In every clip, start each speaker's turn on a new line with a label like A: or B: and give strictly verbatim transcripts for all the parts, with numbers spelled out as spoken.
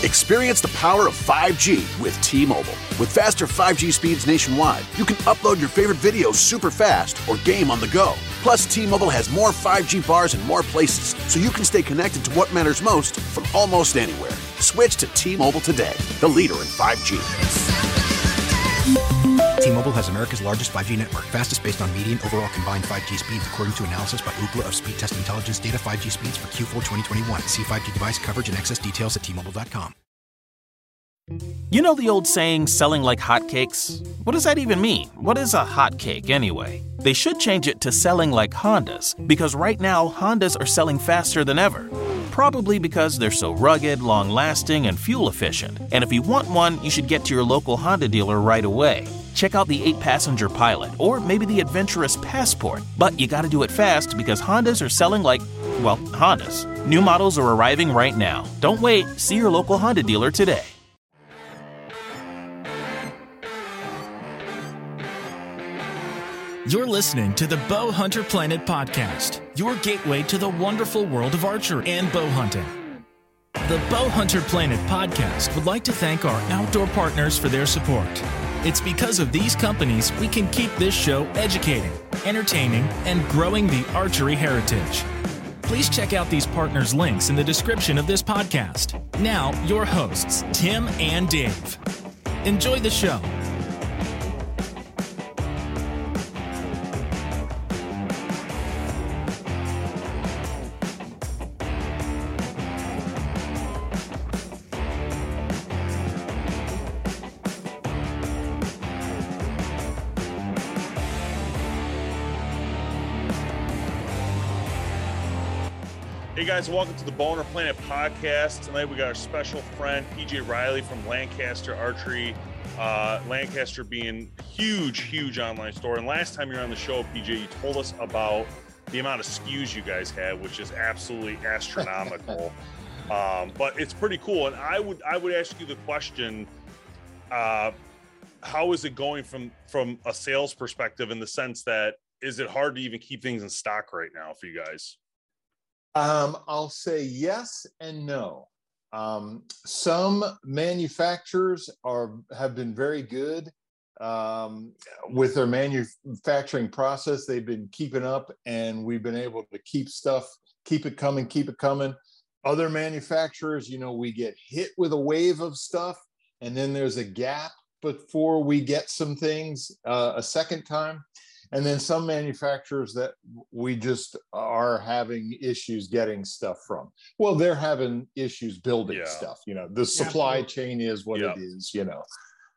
A: Experience the power of five G with T-Mobile. With faster five G speeds nationwide, you can upload your favorite videos super fast or game on the go. Plus, T-Mobile has more five G bars in more places, so you can stay connected to what matters most from almost anywhere. Switch to T-Mobile today, the leader in five G.
B: T-Mobile has America's largest five G network, fastest based on median overall combined five G speeds, according to analysis by Ookla of Speed Test Intelligence data. five G speeds for Q four twenty twenty-one. See five G device coverage and access details at T Mobile dot com.
C: You know the old saying, selling like hotcakes? What does that even mean? What is a hotcake anyway? They should change it to selling like Hondas, because right now, Hondas are selling faster than ever. Probably because they're so rugged, long-lasting, and fuel-efficient. And if you want one, you should get to your local Honda dealer right away. Check out the eight-passenger Pilot, or maybe the adventurous Passport. But you gotta do it fast, because Hondas are selling like, well, Hondas. New models are arriving right now. Don't wait. See your local Honda dealer today.
D: You're listening to the Bow Hunter Planet podcast, your gateway to the wonderful world of archery and bow hunting. The Bow Hunter Planet podcast would like to thank our outdoor partners for their support. It's because of these companies we can keep this show educating, entertaining, and growing the archery heritage. Please check out these partners' links in the description of this podcast. Now, your hosts, Tim and Dave. Enjoy the show.
E: Hey guys, welcome to the Bow Hunter Planet podcast. Tonight we got our special friend P J Riley from Lancaster Archery. Uh, Lancaster being huge, huge online store. And last time you were on the show, P J, you told us about the amount of S K Us you guys have, which is absolutely astronomical. um, but it's pretty cool. And I would I would ask you the question: uh, how is it going from from a sales perspective? In the sense that, is it hard to even keep things in stock right now for you guys?
F: Um, I'll say yes and no. Um, some manufacturers are have been very good um, with their manufacturing process. They've been keeping up, and we've been able to keep stuff, keep it coming, keep it coming. Other manufacturers, you know, we get hit with a wave of stuff, and then there's a gap before we get some things uh, a second time. And then some manufacturers that we just are having issues getting stuff from. Well, they're having issues building yeah. stuff. You know, the supply yeah. chain is what yeah. it is, you know.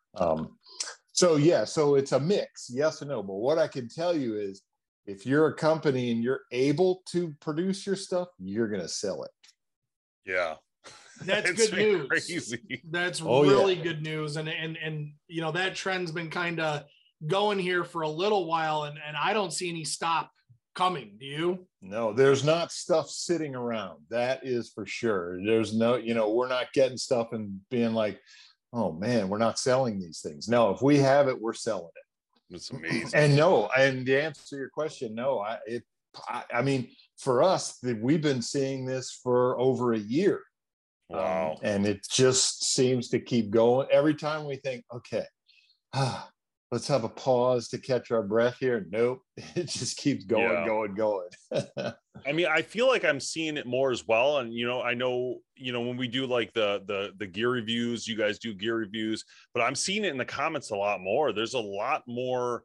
F: Um, so, yeah, so it's a mix, yes and no. But what I can tell you is if you're a company and you're able to produce your stuff, you're going to sell it.
E: Yeah.
G: That's good news.
E: Crazy.
G: That's
F: oh,
G: really
F: yeah.
G: good news. And, and, and, you know, that trend's been kind of going here for a little while, and, and I don't see any stop coming. Do you?
F: No, there's not stuff sitting around. That is for sure. There's no, you know, we're not getting stuff and being like, oh man, we're not selling these things. No, if we have it, we're selling it.
E: It's amazing.
F: And no, and the answer to your question, no, I, it, I, I mean, for us, we've been seeing this for over a year.
E: Wow.
F: Um, and it just seems to keep going. Every time we think, okay, ah, let's have a pause to catch our breath here. Nope. It just keeps going, yeah. going, going.
E: I mean, I feel like I'm seeing it more as well. And, you know, I know, you know, when we do like the, the, the gear reviews, you guys do gear reviews, but I'm seeing it in the comments a lot more. There's a lot more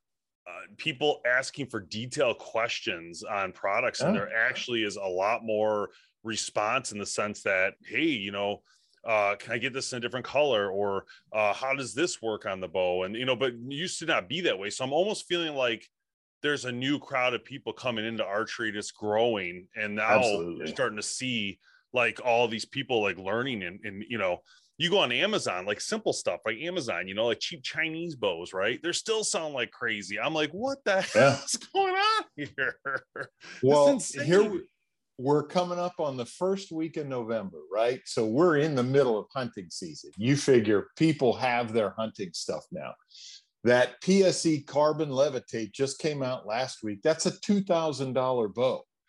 E: uh, people asking for detailed questions on products. And oh. there actually is a lot more response in the sense that, hey, you know, uh, can I get this in a different color, or uh, how does this work on the bow? And, you know, but it used to not be that way. So I'm almost feeling like there's a new crowd of people coming into archery that's growing. And now
F: Absolutely.
E: You're starting to see like all these people like learning, and, and, you know, you go on Amazon, like simple stuff like Amazon, you know, like cheap Chinese bows, right? They're still sound like crazy. I'm like, what the
F: yeah.
E: hell is going on here?
F: Well, here we, we're coming up on the first week of November, right? So we're in the middle of hunting season. You figure people have their hunting stuff now. That P S E Carbon Levitate just came out last week. That's a two thousand dollars bow.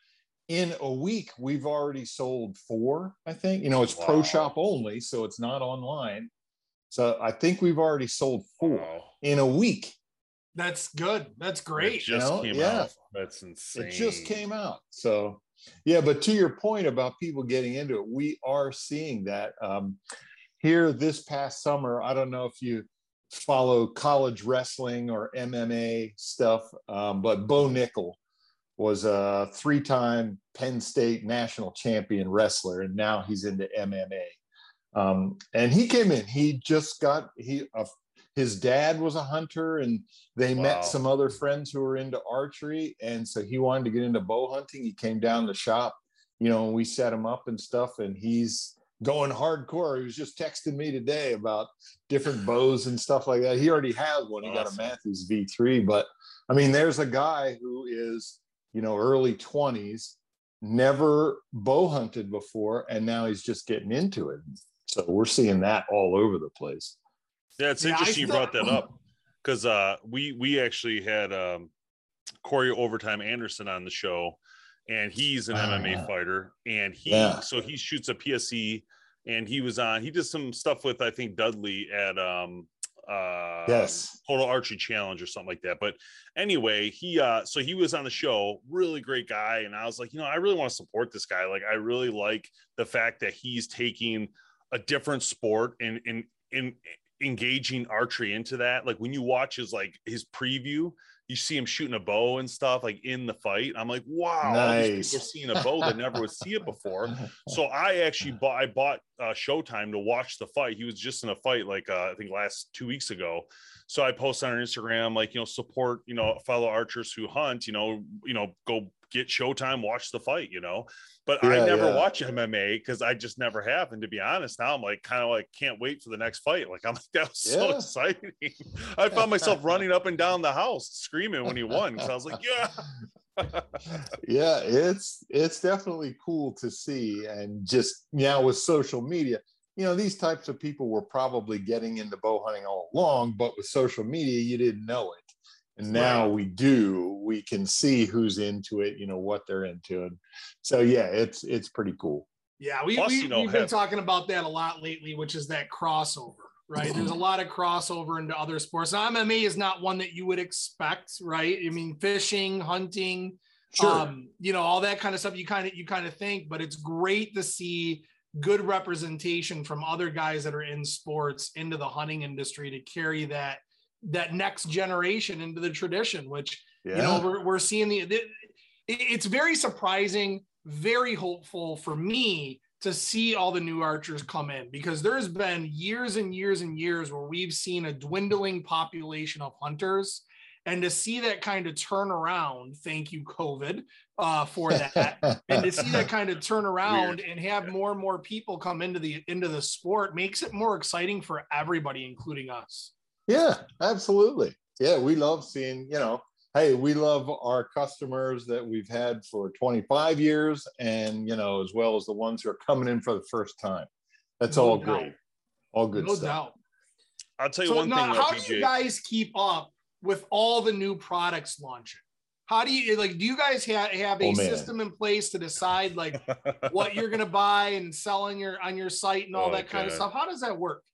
F: in a week, we've already sold four, I think. You know, it's
E: Wow.
F: pro shop only, so it's not online. So I think we've already sold four
E: Wow.
F: in a week.
G: That's good. That's
E: It
G: great.
E: just
F: You know,
E: came
F: yeah.
E: out. That's insane.
F: It just came out. So, yeah, but to your point about people getting into it, we are seeing that. Um, here this past summer, I don't know if you follow college wrestling or M M A stuff, um, but Bo Nickel was a three-time Penn State national champion wrestler, and now he's into M M A. Um, and he came in. He just got he. Uh, his dad was a hunter, and they
E: Wow.
F: met some other friends who were into archery, and so he wanted to get into bow hunting. He came down the shop, you know, and we set him up and stuff, and he's going hardcore. He was just texting me today about different bows and stuff like that. He already has one. He got a
E: Awesome.
F: Matthews V three, but I mean, there's a guy who is, you know, early twenties, never bow hunted before, and now he's just getting into it. So we're seeing that all over the place.
E: Yeah, it's
G: Yeah, I
E: interesting you
G: still-
E: brought that up because uh, we we actually had um, Corey Overtime Anderson on the show, and he's an M M A
F: Ah.
E: fighter, and he
F: Yeah.
E: so he shoots a P S E, and he was on. He did some stuff with I think Dudley at um, uh,
F: Yes.
E: Total Archery Challenge or something like that. But anyway, he uh, so he was on the show, really great guy, and I was like, you know, I really want to support this guy. Like, I really like the fact that he's taking a different sport and in in engaging archery into that. Like when you watch his like his preview, you see him shooting a bow and stuff like in the fight. I'm like, wow, all these
F: Nice.
E: people are seeing a bow that never would see it before. So I actually bought I bought uh, Showtime to watch the fight. He was just in a fight like uh, I think last two weeks ago. So I posted on Instagram like, you know, support, you know, fellow archers who hunt, you know, you know, go get Showtime, watch the fight, you know. But I
F: Yeah,
E: never
F: yeah.
E: watch M M A because I just never have. And to be honest, now I'm like kind of like can't wait for the next fight. Like I'm like, that was so
F: Yeah.
E: exciting. I found myself running up and down the house screaming when he won because I was like, yeah.
F: Yeah, it's it's definitely cool to see. And just now with social media, you know, these types of people were probably getting into bow hunting all along, but with social media, you didn't know it. And now we do. We can see who's into it, you know, what they're into. And so, yeah, it's it's pretty cool.
G: Yeah, we,
E: Plus,
G: we,
E: you know,
G: we've been
E: have-
G: talking about that a lot lately, which is that crossover, right? There's a lot of crossover into other sports. Now, M M A is not one that you would expect, right? I mean, fishing, hunting,
F: Sure.
G: um, you know, all that kind of stuff. You kind of you kind of think, but it's great to see good representation from other guys that are in sports into the hunting industry to carry that that next generation into the tradition, which
F: Yeah.
G: you know we're we're seeing the. the it's very surprising, very hopeful for me to see all the new archers come in, because there's been years and years and years where we've seen a dwindling population of hunters, and to see that kind of turn around, thank you COVID uh, for that, and to see that kind of turn around
E: Weird.
G: and have more and more people come into the into the sport makes it more exciting for everybody, including us.
F: Yeah, absolutely. Yeah, we love seeing, you know, hey, we love our customers that we've had for twenty-five years, and, you know, as well as the ones who are coming in for the first time. That's
G: No
F: all
G: doubt.
F: great. All good
G: No
F: stuff.
G: doubt.
E: I'll tell you
G: So
E: one
G: now,
E: thing,
G: how
E: uh,
G: do
E: P
G: you
E: J.
G: guys keep up with all the new products launching? How do you like? Do you guys have have a
F: Oh, man.
G: system in place to decide like what you're going to buy and sell on your on your site and all
E: Oh,
G: that kind of
E: God.
G: stuff? How does that work?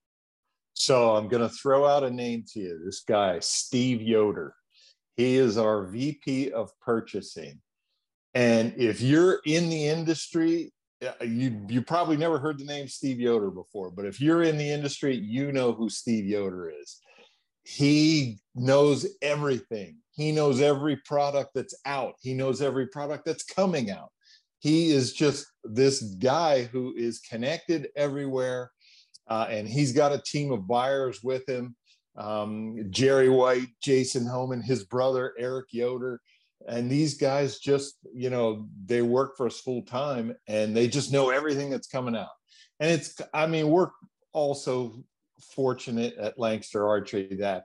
F: So I'm going to throw out a name to you. This guy, Steve Yoder. He is our V P of purchasing. And if you're in the industry, uh, you you probably never heard the name Steve Yoder before, but if you're in the industry, you know who Steve Yoder is. He knows everything. He knows every product that's out. He knows every product that's coming out. He is just this guy who is connected everywhere. Uh, and he's got a team of buyers with him. Um, Jerry White, Jason Homan, his brother, Eric Yoder. And these guys just, you know, they work for us full time, and they just know everything that's coming out. And it's, I mean, we're also fortunate at Lancaster Archery that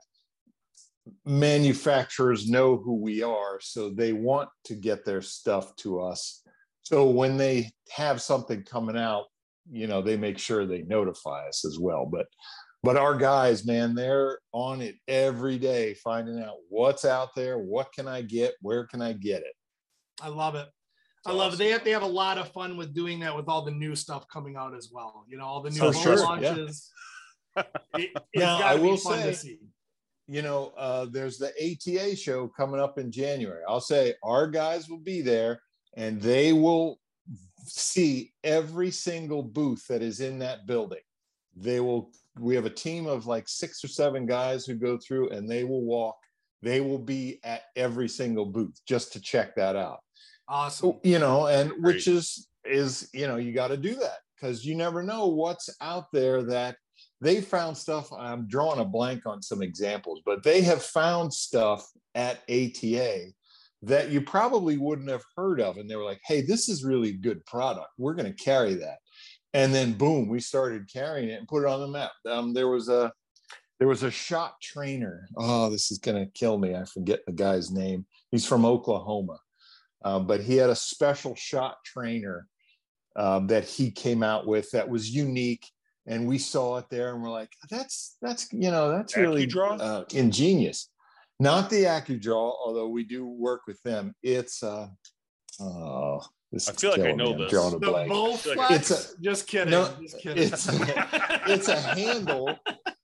F: manufacturers know who we are, so they want to get their stuff to us. So when they have something coming out, you know, they make sure they notify us as well. But but our guys, man, they're on it every day, finding out what's out there, what can I get, where can I get it.
G: I love it. I love it. They have, they have a lot of fun with doing that with all the new stuff coming out as well. You know, all the new
F: For sure,
G: launches. Yeah. It, it's
F: Now,
G: gotta
F: I will
G: be fun
F: say,
G: to see.
F: you know, uh, there's the A T A show coming up in January. I'll say our guys will be there and they will see every single booth that is in that building. They will, we have a team of like six or seven guys who go through and they will walk. They will be at every single booth just to check that out.
G: Awesome.
F: You know, and
E: Great.
F: which is, is, you know, you got to do that because you never know what's out there that they found stuff. I'm drawing a blank on some examples, but they have found stuff at A T A that you probably wouldn't have heard of. And they were like, hey, this is really good product. We're going to carry that. And then boom, we started carrying it and put it on the map. Um, there was a, there was a shot trainer. Oh, this is going to kill me. I forget the guy's name. He's from Oklahoma, uh, but he had a special shot trainer um, that he came out with that was unique. And we saw it there and we're like, that's, that's, you know, that's really uh, ingenious. Not the AccuDraw, although we do work with them. It's, uh, oh, this
E: I feel like I know
F: me.
E: this.
F: The
G: Bowflex?
F: It's a,
G: just kidding.
F: no,
G: just kidding.
F: It's, it's a handle.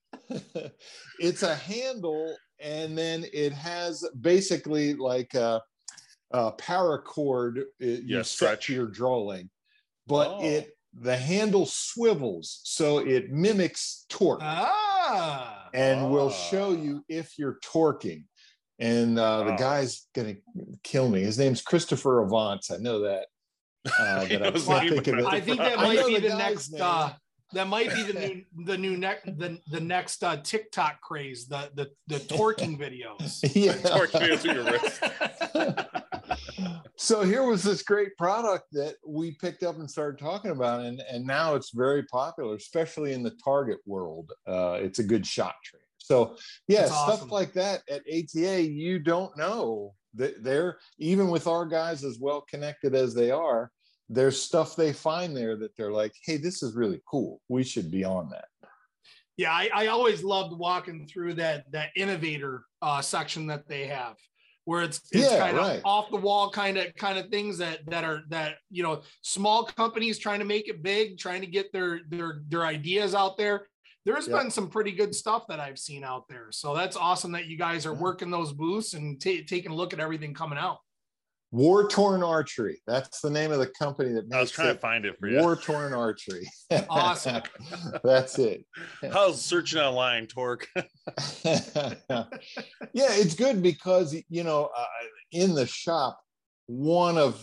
F: It's a handle. And then it has basically like a, a paracord. It,
E: yeah,
F: you
E: stretch
F: set your draw leg, but
E: oh.
F: it, the handle swivels, so it mimics torque.
G: Ah,
F: and
E: ah.
F: will show you if you're torquing. And uh,
E: wow.
F: the guy's gonna kill me. His name's Christopher Avance. I know that. Uh, but I, can't think of it.
G: I think that
F: I
G: might be
F: the
G: the
F: guy's
G: next.
F: name.
G: Uh, that might be the new, the new next, the the next uh, TikTok craze. The the the torquing videos.
F: Yeah.
E: Torque videos with your wrist.
F: So here was this great product that we picked up and started talking about, and, and now it's very popular, especially in the target world. Uh, it's a good shot trainer. So yeah,
G: That's
F: stuff
G: awesome.
F: like that at A T A, you don't know that they're, even with our guys as well connected as they are, there's stuff they find there that they're like, hey, this is really cool. We should be on that.
G: Yeah, I, I always loved walking through that that innovator uh, section that they have, where it's it's
F: Yeah,
G: kind of
F: right.
G: off the wall kind of kind of things that that are that you know small companies trying to make it big, trying to get their their their ideas out there. There's
F: Yep.
G: been some pretty good stuff that I've seen out there, so that's awesome that you guys are
F: Yeah.
G: working those booths and ta- taking a look at everything coming out.
F: War Torn Archery. That's the name of the company that makes
E: I was trying
F: it.
E: to find it for you.
F: War Torn Archery.
G: Awesome.
F: That's it.
E: How's searching online, Torque?
F: Yeah, it's good because, you know, uh, in the shop, one of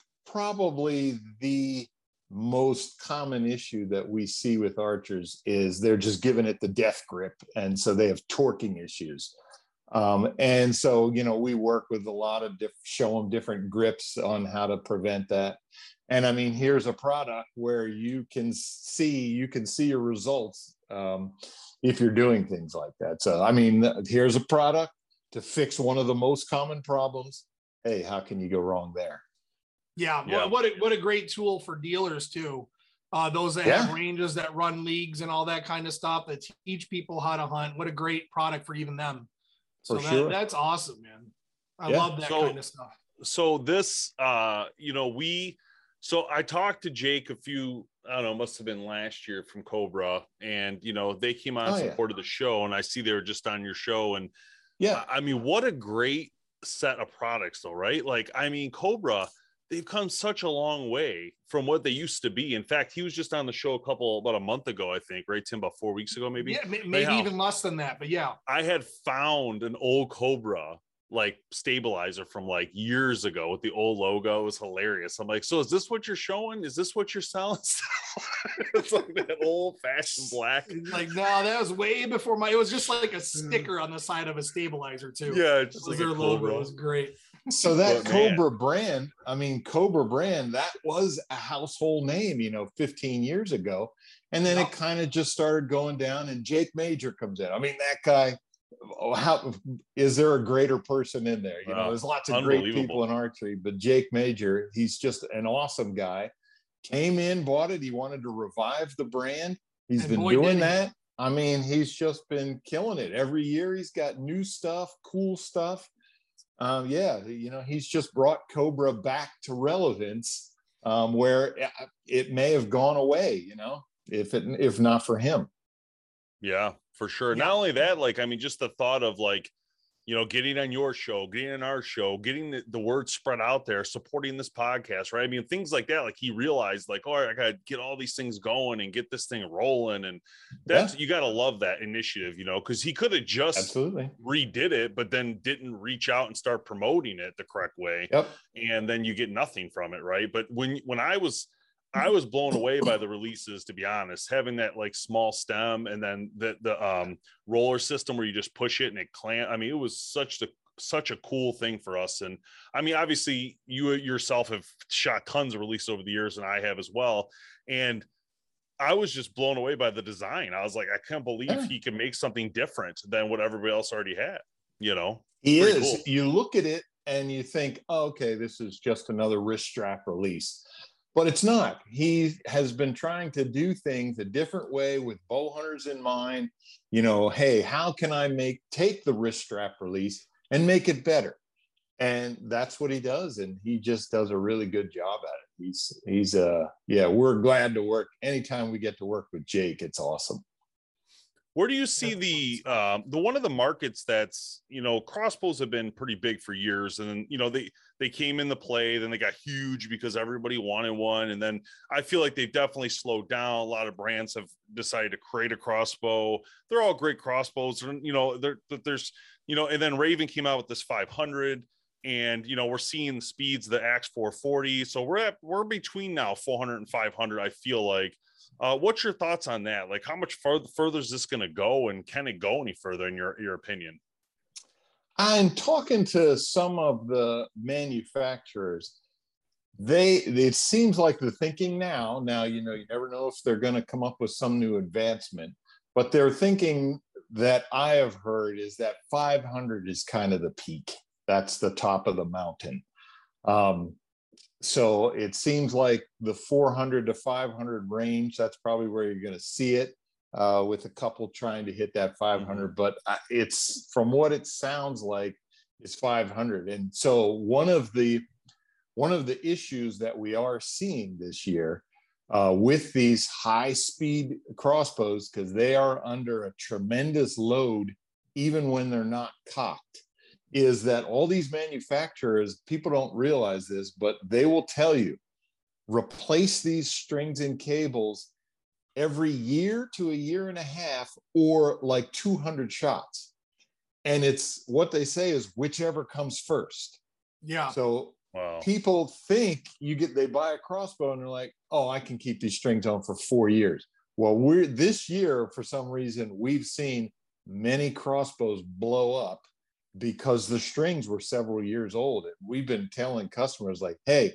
F: probably the most common issue that we see with archers is they're just giving it the death grip. And so they have torquing issues. Um, and so, you know, we work with a lot of diff- show them different grips on how to prevent that. And I mean, here's a product where you can see, you can see your results um, if you're doing things like that. So, I mean, here's a product to fix one of the most common problems. Hey, how can you go wrong there?
G: Yeah,
E: Yeah.
G: What, what a what a great tool for dealers too. Uh, those that
F: Yeah.
G: have ranges, that run leagues and all that kind of stuff, that teach people how to hunt. What a great product for even them. So
F: For
G: that,
F: sure.
G: that's awesome, man. I
F: Yeah.
G: love that
E: So-
G: kind of stuff.
E: So this, uh, you know, we, so I talked to Jake a few, I don't know, must have been last year from Cobra, and you know, they came on
F: Oh, yeah.
E: supported the show, and I see they were just on your show, and
F: Yeah.
E: I mean, what a great set of products, though, right? Like, I mean, Cobra, they've come such a long way from what they used to be. In fact, he was just on the show a couple, about a month ago, I think, right, Tim, about four weeks ago, maybe.
G: Yeah, may- maybe
E: Anyhow,
G: even less than that, but yeah.
E: I had found an old Cobra like stabilizer from like years ago with the old logo. It was hilarious. I'm like, so is this what you're showing? Is this what you're selling? It's like that old fashioned black.
G: Like, no, that was way before my, it was just like a sticker on the side of a stabilizer too.
E: Yeah,
G: It
E: just
G: was
E: like
G: their
E: a
G: logo.
E: Cobra.
G: It was great.
F: So that
E: But, man.
F: Cobra brand, I mean, Cobra brand, that was a household name, you know, fifteen years ago. And then
G: Yeah.
F: it kind of just started going down, and Jake Major comes in. I mean, that guy, oh, how is there a greater person in there? You know,
E: Wow.
F: there's lots of great
E: Unbelievable.
F: people in archery, but Jake Major, he's just an awesome guy. Came in, bought it. He wanted to revive the brand. He's
G: And
F: been
G: boy, did
F: doing
G: he.
F: that. I mean, he's just been killing it. Every year he's got new stuff, cool stuff. Um, yeah, you know, he's just brought Cobra back to relevance, um, where it may have gone away, you know, if it if not for him.
E: Yeah, for sure.
G: Yeah.
E: Not only that, like, I mean, just the thought of like, you know, getting on your show, getting on our show, getting the, the word spread out there, supporting this podcast, right? I mean, things like that. Like he realized like, oh, I got to get all these things going and get this thing rolling. And that's, yeah. you got to love that initiative, you know, because he could have just
F: Absolutely.
E: redid it, but then didn't reach out and start promoting it the correct way.
F: Yep.
E: And then you get nothing from it, right? But when, when I was, I was blown away by the releases, to be honest, having that like small stem and then the, the um, roller system where you just push it and it clamp. I mean, it was such the, such a cool thing for us. And I mean, obviously you yourself have shot tons of releases over the years and I have as well. And I was just blown away by the design. I was like, I can't believe yeah. he can make something different than what everybody else already had, you know?
F: He
E: Pretty
F: is.
E: Cool.
F: You look at it and you think, oh, okay, this is just another wrist strap release. But it's not. He has been trying to do things a different way with bow hunters in mind. You know, hey, how can I make take the wrist strap release and make it better? And that's what he does. And he just does a really good job at it. He's, he's, uh, yeah, we're glad to work. Anytime we get to work with Jake, it's awesome.
E: Where do you see the um, the one of the markets that's, you know, crossbows have been pretty big for years, and then, you know, they they came into play, then they got huge because everybody wanted one, and then I feel like they've definitely slowed down. A lot of brands have decided to create a crossbow. They're all great crossbows, and you know, there there's you know, and then Raven came out with this five hundred, and you know, we're seeing the speeds of the Axe four forty, so we're at we're between now four hundred and five hundred. I feel like. Uh, what's your thoughts on that? Like, how much further, further is this going to go, and can it go any further in your, your opinion?
F: I'm talking to some of the manufacturers. They, it seems like the thinking now, now, you know, you never know if they're going to come up with some new advancement, but they're thinking that I have heard is that five hundred is kind of the peak. That's the top of the mountain. Um, So it seems like the four hundred to five hundred range, that's probably where you're going to see it, uh, with a couple trying to hit that five hundred. Mm-hmm. But it's, from what it sounds like, it's five hundred. And so one of the one of the issues that we are seeing this year uh, with these high speed crossbows, because they are under a tremendous load even when they're not cocked, is that all these manufacturers, people don't realize this, but they will tell you, replace these strings and cables every year to a year and a half, or like two hundred shots. And it's what they say is whichever comes first.
G: Yeah.
F: So
E: wow.
F: People think you get, they buy a crossbow and they're like, oh, I can keep these strings on for four years. Well, we're this year, for some reason, we've seen many crossbows blow up because the strings were several years old. And we've been telling customers like, hey,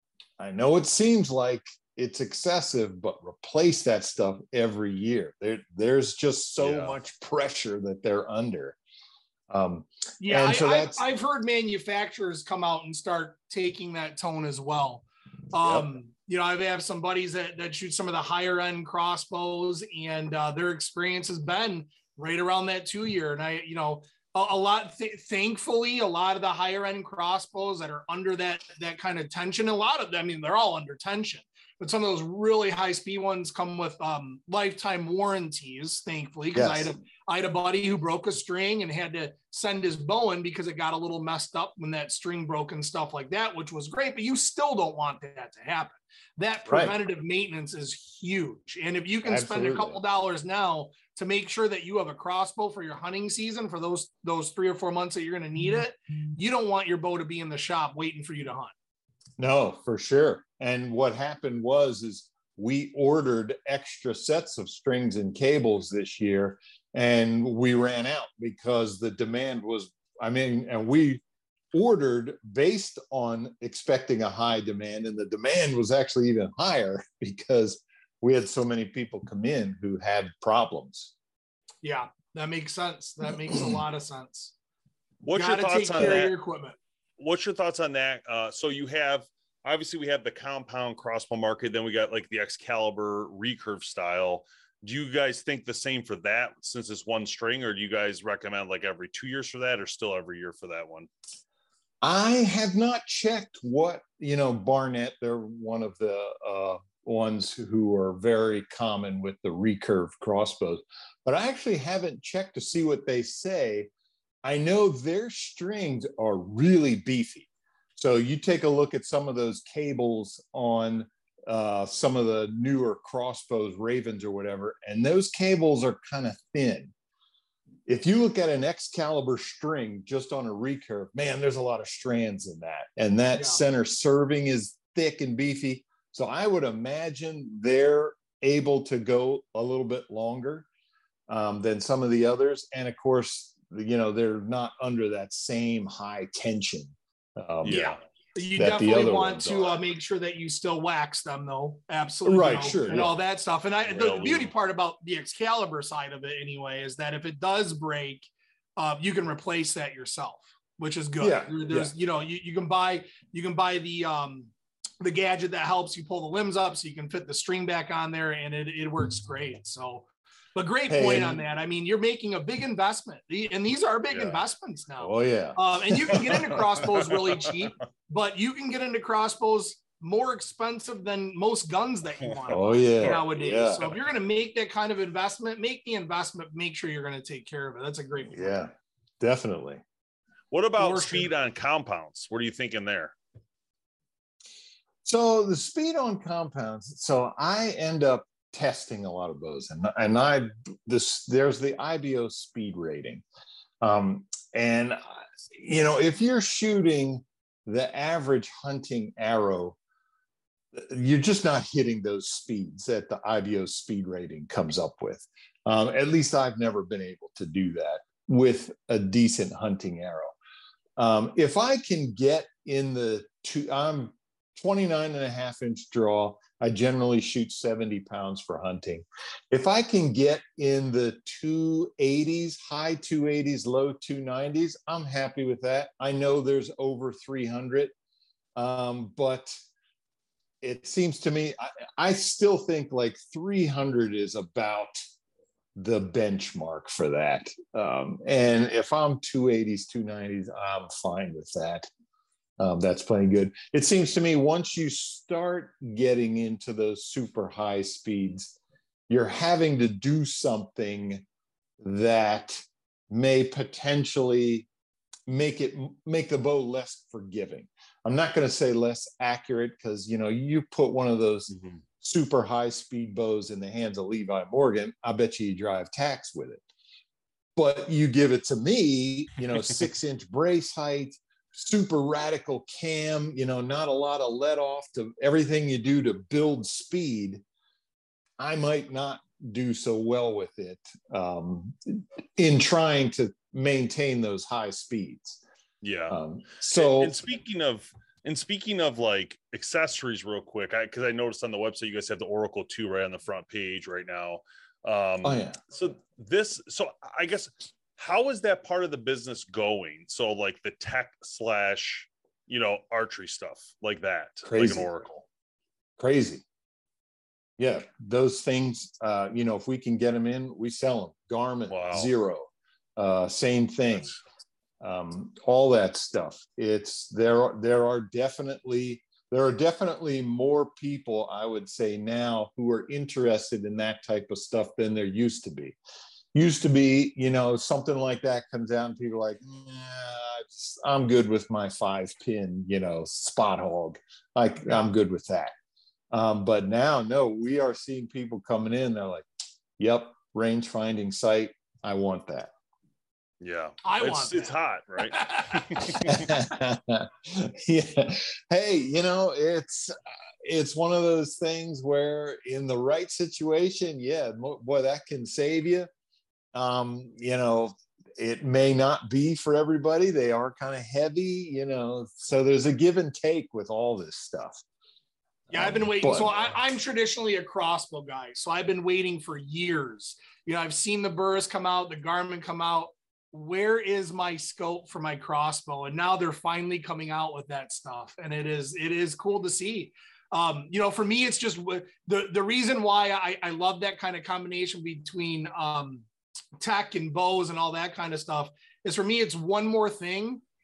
F: I know it seems like it's excessive, but replace that stuff every year. There, there's just so yeah. much pressure that they're under. Um,
G: yeah,
F: and so
G: I,
F: that's,
G: I, I've heard manufacturers come out and start taking that tone as well. Um, yep. You know, I have some buddies that, that shoot some of the higher end crossbows, and uh, their experience has been right around that two year. And I, you know, a, a lot, th- thankfully, a lot of the higher end crossbows that are under that, that kind of tension, a lot of them, I mean, they're all under tension, but some of those really high speed ones come with um, lifetime warranties, thankfully, because yes. I had a, I had a buddy who broke a string and had to send his bow in because it got a little messed up when that string broke and stuff like that, which was great, but you still don't want that to happen. That preventative right. maintenance is huge. And if you can Absolutely. spend a couple dollars now to make sure that you have a crossbow for your hunting season for those, those three or four months that you're going to need it, you don't want your bow to be in the shop waiting for you to hunt.
F: No, for sure. And what happened was, is we ordered extra sets of strings and cables this year, and we ran out because the demand was, I mean, and we ordered based on expecting a high demand, and the demand was actually even higher because we had so many people come in who had problems.
G: Yeah, that makes sense. That makes a lot of sense.
E: What's
G: Gotta
E: your thoughts
G: take
E: on
G: care
E: that?
G: Of your equipment.
E: What's your thoughts on that? Uh, so you have, obviously we have the compound crossbow market, then we got like the Excalibur recurve style. Do you guys think the same for that since it's one string, or do you guys recommend like every two years for that, or still every year for that one?
F: I have not checked what, you know, Barnett, they're one of the uh, ones who are very common with the recurve crossbows, but I actually haven't checked to see what they say. I know their strings are really beefy. So you take a look at some of those cables on uh, some of the newer crossbows, Ravens or whatever, and those cables are kind of thin. If you look at an Excalibur string just on a recurve, man, there's a lot of strands in that. And that yeah. center serving is thick and beefy. So I would imagine they're able to go a little bit longer um, than some of the others. And of course, you know, they're not under that same high tension. Um,
G: yeah. You definitely want to uh, make sure that you still wax them, though. Absolutely.
F: Right,
G: you know,
F: sure.
G: And
F: yeah.
G: all that stuff. And I, the, the beauty part about the Excalibur side of it, anyway, is that if it does break, uh, you can replace that yourself, which is good.
F: Yeah,
G: There's,
F: yeah.
G: you know, you, you can buy, you can buy the, um, the gadget that helps you pull the limbs up so you can fit the string back on there, and it, it works great. So, but great
F: hey,
G: point on that. I mean, you're making a big investment, and these are big
F: yeah.
G: investments now.
F: Oh yeah.
G: Um, and you can get into crossbows really cheap, but you can get into crossbows more expensive than most guns that you want.
F: Oh yeah.
G: Nowadays.
F: Yeah.
G: So if you're going to make that kind of investment, make the investment, make sure you're going to take care of it. That's a great point.
F: Yeah, definitely.
E: What about
G: For
E: speed
G: sure.
E: on compounds? What are you thinking there?
F: So the speed on compounds. So I end up testing a lot of bows, and and I this there's the I B O speed rating, um, and you know, if you're shooting the average hunting arrow, you're just not hitting those speeds that the I B O speed rating comes up with. Um, at least I've never been able to do that with a decent hunting arrow. Um, if I can get in the two, I'm twenty-nine and a half inch draw. I generally shoot seventy pounds for hunting. If I can get in the two eighties, high two eighties, low two nineties, I'm happy with that. I know there's over three hundred, um, but it seems to me, I, I still think like three hundred is about the benchmark for that. Um, and if I'm two eighties, two nineties, I'm fine with that. Um, that's plenty good. It seems to me once you start getting into those super high speeds, you're having to do something that may potentially make it make the bow less forgiving. I'm not going to say less accurate, because you know, you put one of those mm-hmm. super high speed bows in the hands of Levi Morgan, I bet you you drive tacks with it. But you give it to me, you know, six inch brace height, super radical cam, you know, not a lot of let off to everything you do to build speed, I might not do so well with it um, in trying to maintain those high speeds.
E: Yeah.
F: Um, so,
E: and, and speaking of, and speaking of like accessories real quick, I, cause I noticed on the website, you guys have the Oracle two right on the front page right now. Um,
F: oh yeah.
E: So this, so I guess, how is that part of the business going? So like the tech slash, you know, archery stuff like that,
F: Crazy.
E: Like an Oracle.
F: Crazy. Yeah. Those things, uh, you know, if we can get them in, we sell them. Garmin,
E: wow.
F: Zero, uh, same thing. Um, all that stuff. It's there. There are definitely, there are definitely more people, I would say now, who are interested in that type of stuff than there used to be. Used to be, you know, something like that comes out and people are like, nah, just, I'm good with my five pin, you know, spot hog. Like yeah. I'm good with that. Um, but now, no, we are seeing people coming in. They're like, yep, range finding sight. I want that.
E: Yeah.
G: I
E: it's,
G: want
E: it's
G: that.
E: hot, right?
F: Yeah. Hey, you know, it's, it's one of those things where in the right situation, yeah, boy, that can save you. Um, you know, it may not be for everybody. They are kind of heavy, you know, so there's a give and take with all this stuff.
G: Yeah, I've been waiting.
F: But,
G: so I, I'm traditionally a crossbow guy. So I've been waiting for years. You know, I've seen the Burris come out, the Garmin come out. Where is my scope for my crossbow? And now they're finally coming out with that stuff. And it is, it is cool to see. Um, you know, for me, it's just the, the reason why I, I love that kind of combination between, um, tech and bows and all that kind of stuff is for me, it's one more thing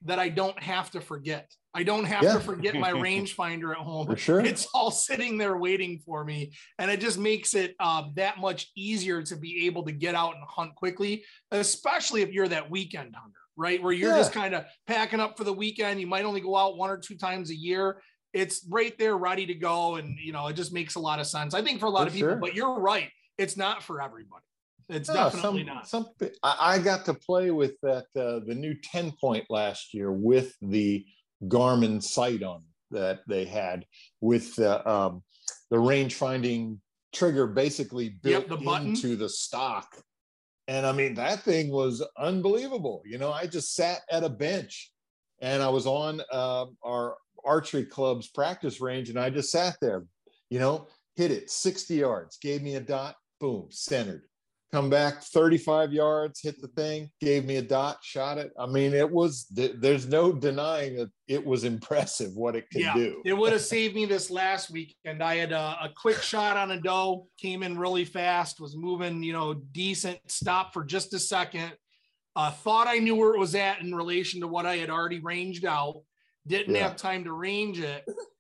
G: that I don't have to forget. I don't have
F: Yeah.
G: to forget my rangefinder at home.
F: For sure.
G: It's all sitting there waiting for me. And it just makes it uh, that much easier to be able to get out and hunt quickly, especially if you're that weekend hunter, right? Where you're
F: Yeah.
G: just kind of packing up for the weekend. You might only go out one or two times a year. It's right there ready to go. And, you know, it just makes a lot of sense, I think, for a lot
F: For
G: of people,
F: sure.
G: but you're right. It's not for everybody. It's
F: No,
G: definitely
F: some,
G: not.
F: Some, I, I got to play with that, uh, the new ten point last year with the Garmin sight on that they had with uh, um, the range finding trigger basically built
G: Yep, the button.
F: into the stock. And I mean, that thing was unbelievable. You know, I just sat at a bench and I was on uh, our archery club's practice range and I just sat there, you know, hit it sixty yards, gave me a dot, boom, centered. Come back thirty-five yards, hit the thing, gave me a dot, shot it. I mean, it was, there's no denying that it was impressive what it could
G: Yeah,
F: do.
G: it would have saved me this last weekend. I had a, a quick shot on a doe, came in really fast, was moving, you know, decent, stopped for just a second. Uh, thought I knew where it was at in relation to what I had already ranged out. Didn't
F: Yeah.
G: have time to range it.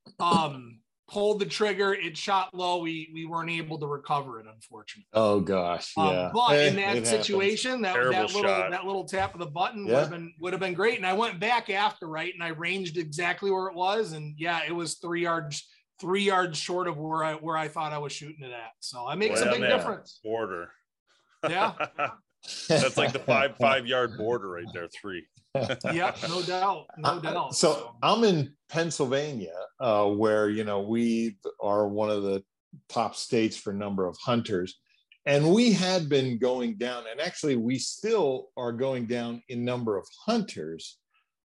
G: Um, pulled the trigger, it shot low. We we weren't able to recover it, unfortunately.
F: Oh gosh,
G: Um,
F: yeah.
G: but
F: Eh,
G: in that
F: it
G: situation, that,
E: Terrible
G: that little
E: shot.
G: that little tap of the button would
F: Yeah.
G: have been would have been great. And I went back after, right, and I ranged exactly where it was, and yeah, it was three yards three yards short of where I where I thought I was shooting it at. So it makes
E: Way
G: a
E: on
G: big
E: that
G: difference.
E: Border.
G: Yeah.
E: That's like the five five yard border right there. Three.
G: Yep, no doubt, no
F: I-
G: doubt.
F: So I'm in Pennsylvania, uh, where, you know, we are one of the top states for number of hunters. And we had been going down, and actually we still are going down in number of hunters,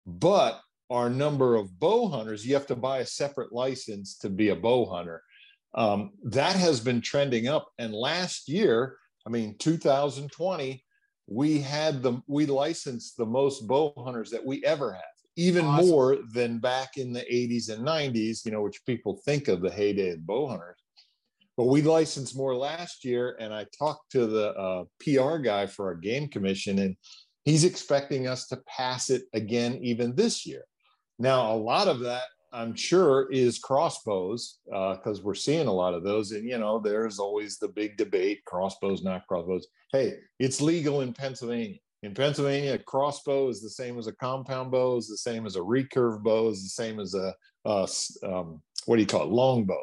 F: but our number of bow hunters, you have to buy a separate license to be a bow hunter. Um, that has been trending up. And last year, I mean, two thousand twenty, we had the, we licensed the most bow hunters that we ever have, even
G: Awesome.
F: more than back in the eighties and nineties, you know, which people think of the heyday of bow hunters. But we licensed more last year, and I talked to the uh, P R guy for our game commission, and he's expecting us to pass it again even this year. Now, a lot of that, I'm sure, is crossbows, because uh, we're seeing a lot of those. And, you know, there's always the big debate, crossbows, not crossbows. Hey, it's legal in Pennsylvania. In Pennsylvania, a crossbow is the same as a compound bow, is the same as a recurve bow, is the same as a, uh, um, what do you call it, longbow.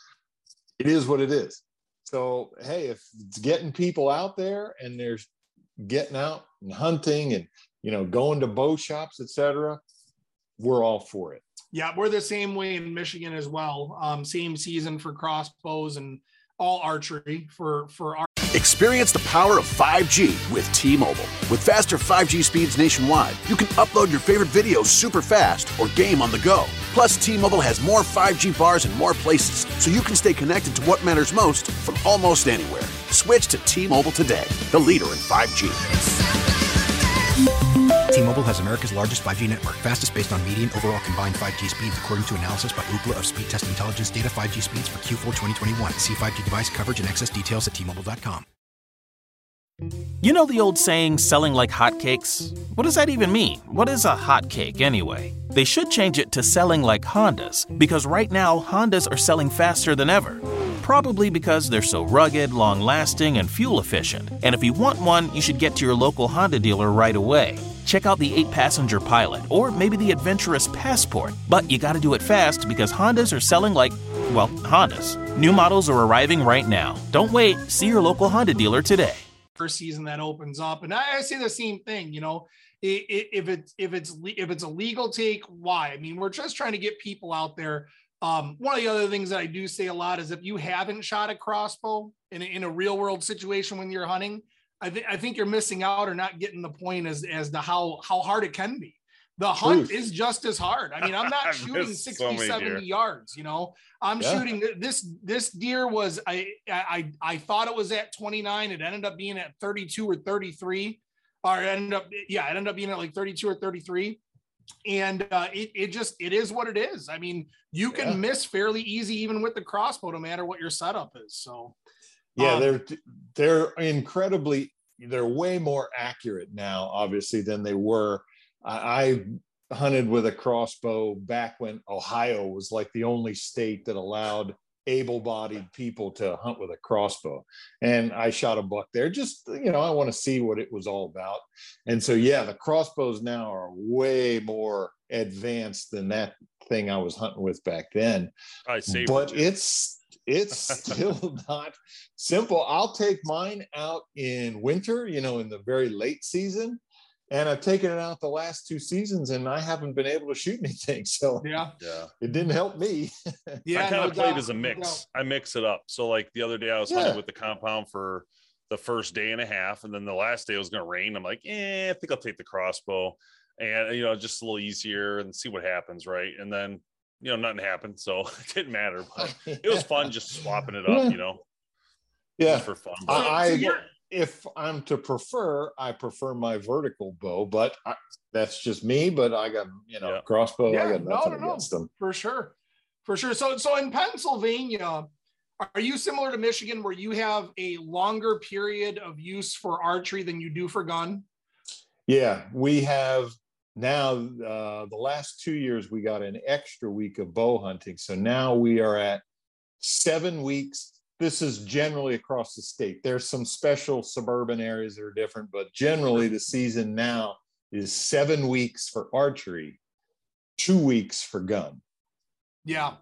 F: It is what it is. So, hey, if it's getting people out there and they're getting out and hunting and, you know, going to bow shops, et cetera, we're all for it.
G: Yeah, we're the same way in Michigan as well. Um, same season for crossbows and all archery for for our.
A: Experience the power of five G with T-Mobile. With faster five G speeds nationwide, you can upload your favorite videos super fast or game on the go. Plus, T-Mobile has more five G bars in more places, so you can stay connected to what matters most from almost anywhere. Switch to T-Mobile today, the leader in five G.
B: T-Mobile has America's largest five G network, fastest based on median overall combined five G speeds, according to analysis by Ookla of Speed Test Intelligence data. Five G speeds for Q four twenty twenty-one. See five G device coverage and access details at T Mobile dot com.
C: You know the old saying, selling like hotcakes? What does that even mean? What is a hotcake anyway? They should change it to selling like Hondas, because right now Hondas are selling faster than ever. Probably because they're so rugged, long-lasting, and fuel-efficient. And if you want one, you should get to your local Honda dealer right away. Check out the eight passenger Pilot, or maybe the adventurous Passport. But you gotta do it fast, because Hondas are selling like, well, Hondas. New models are arriving right now. Don't wait. See your local Honda dealer today.
G: First season that opens up, and I, I say the same thing. You know, i- i- if it's if it's le- if it's a legal take, why? I mean, we're just trying to get people out there. Um, one of the other things that I do say a lot is if you haven't shot a crossbow in a, in a real world situation when you're hunting, I think I think you're missing out or not getting the point as as to how how hard it can be. The hunt
F: Truth.
G: is just as hard. I mean, I'm not
E: I've
G: shooting
E: missed
G: sixty,
E: so many
G: seventy
E: deer.
G: yards, you know, I'm
F: Yeah.
G: shooting this, this deer was, I, I, I thought it was at twenty-nine. It ended up being at thirty-two or thirty-three, or it ended up, yeah, it ended up being at like thirty-two or thirty-three. And uh, it, it just, it is what it is. I mean, you can
F: Yeah.
G: miss fairly easy, even with the crossbow, no matter what your setup is. So
F: Yeah,
G: um,
F: they're they're incredibly, they're way more accurate now, obviously, than they were. I, I hunted with a crossbow back when Ohio was like the only state that allowed able-bodied people to hunt with a crossbow. And I shot a buck there. Just, you know, I want to see what it was all about. And so, yeah, the crossbows now are way more advanced than that thing I was hunting with back then.
E: I see.
F: But it's it's still not simple. I'll take mine out in winter, you know, in the very late season. And I've taken it out the last two seasons and I haven't been able to shoot anything. So
G: yeah,
E: yeah,
F: it didn't help me.
E: Yeah, I kind
G: no
E: of played
G: doubt,
E: as a
G: no
E: mix.
G: doubt.
E: I mix it up. So like the other day I was
F: Yeah.
E: hunting with the compound for the first day and a half. And then the last day it was going to rain. I'm like, eh, I think I'll take the crossbow and, you know, just a little easier and see what happens. Right. And then, you know, nothing happened. So it didn't matter, but it was fun just swapping it up,
F: Yeah.
E: you know,
F: Yeah.
E: just for fun.
F: I,
E: But,
F: I if I'm to prefer, I prefer my vertical bow, but I, that's just me. But I got, you know,
E: Yeah.
F: crossbow.
G: Yeah,
F: I got
G: no,
F: nothing
G: no, no.
F: against them.
G: For sure. For sure. So, so in Pennsylvania, are you similar to Michigan where you have a longer period of use for archery than you do for gun?
F: Yeah, we have now uh, the last two years we got an extra week of bow hunting. So now we are at seven weeks. This is generally across the state. There's some special suburban areas that are different, but generally the season now is seven weeks for archery, two weeks for gun.
G: Yeah.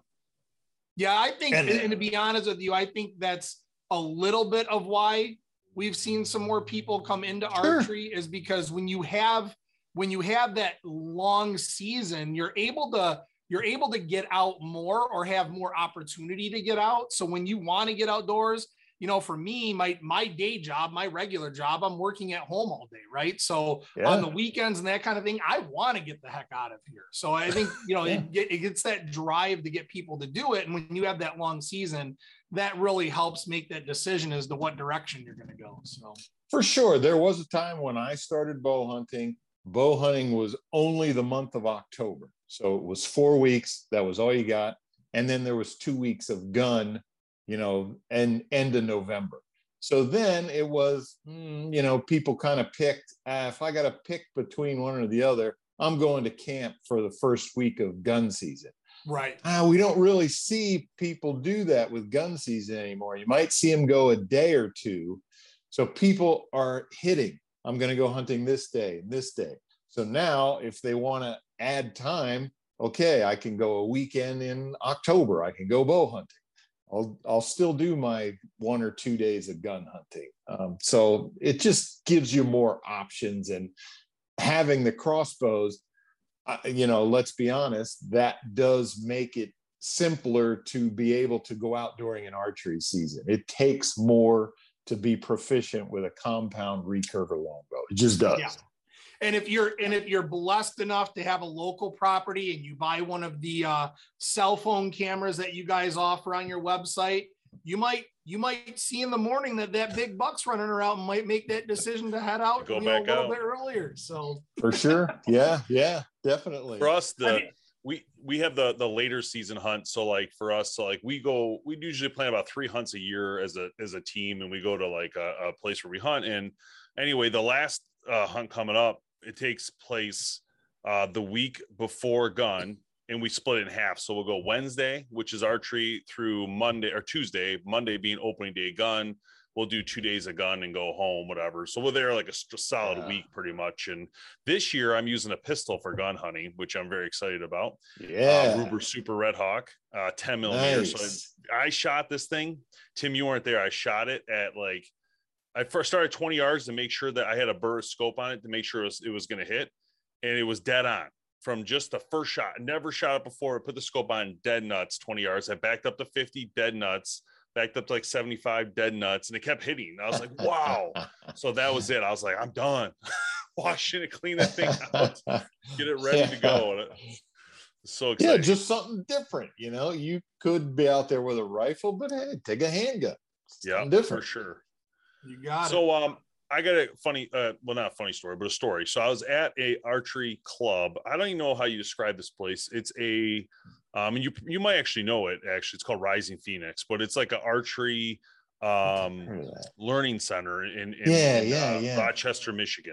G: Yeah, I think, and,
F: And-
G: and to be honest with you, I think that's a little bit of why we've seen some more people come into
F: Sure.
G: archery is because when you have when you have that long season, you're able to you're able to get out more or have more opportunity to get out. So when you want to get outdoors, you know, for me, my my day job, my regular job, I'm working at home all day, right? So
F: Yeah.
G: on the weekends and that kind of thing, I want to get the heck out of here. So I think, you know,
F: Yeah.
G: it, get- it gets that drive to get people to do it. And when you have that long season, that really helps make that decision as to what direction you're going to go. So
F: For sure. There was a time when I started bow hunting. Bow hunting was only the month of October. So it was four weeks. That was all you got. And then there was two weeks of gun, you know, and end of November. So then it was, mm, you know, people kind of picked, uh, if I got to pick between one or the other, I'm going to camp for the first week of gun season.
G: right.
F: Ah, we don't really see people do that with gun season anymore. You might see them go a day or two. So people are hitting, I'm going to go hunting this day and this day. So now if they want to add time, okay, I can go a weekend in October. I can go bow hunting. I'll, I'll still do my one or two days of gun hunting. Um, so it just gives you more options, and having the crossbows, uh, you know, let's be honest, that does make it simpler to be able to go out during an archery season. It takes more to be proficient with a compound recurve or longbow. It just does.
G: Yeah. And if you're and if you're blessed enough to have a local property and you buy one of the uh, cell phone cameras that you guys offer on your website, you might you might see in the morning that that big buck's running around and might make that decision to head out
E: Go
G: you know, a
E: back
G: little
E: out.
G: bit earlier. So
F: For sure. Yeah, yeah, definitely.
E: for us, the
G: I mean-
E: we we have the the later season hunt. So like for us, so like we go, we usually plan about three hunts a year as a as a team, and we go to like a, a place where we hunt. And anyway, the last uh, hunt coming up, it takes place uh, the week before gun, and we split it in half. So we'll go Wednesday, which is archery, through Monday or Tuesday, Monday being opening day gun. We'll do two days of gun and go home, whatever. So we're there like a, st- solid
F: Yeah.
E: week pretty much. And this year I'm using a pistol for gun hunting, which I'm very excited about.
F: Yeah.
E: Uh, Ruger Super Red Hawk, uh, ten millimeter.
F: Nice.
E: So I, I shot this thing. Tim, you weren't there. I shot it at like, I first started twenty yards to make sure that I had a Burris scope on it to make sure it was, it was going to hit. And it was dead on from just the first shot. I never shot it before. I put the scope on, dead nuts, twenty yards. I backed up to fifty, dead nuts. Backed up to like seventy-five, dead nuts. And it kept hitting. I was like, wow. So that was it. I was like, I'm done. Washing it, clean that thing out, get it ready to go. And it- so
F: Yeah,
E: exciting.
F: just something different. You know, you could be out there with a rifle, but hey, take a handgun.
E: yeah,
F: Something
E: for
F: different.
E: sure.
G: you got it.
E: So um I got a funny uh well not a funny story, but a story. So I was at a archery club. I don't even know how you describe this place. It's a um and you you might actually know it actually. It's called Rising Phoenix, but it's like an archery um
F: Heard of that.
E: learning center in, in,
F: Yeah,
E: in,
F: yeah,
E: uh,
F: yeah.
E: Rochester, Michigan.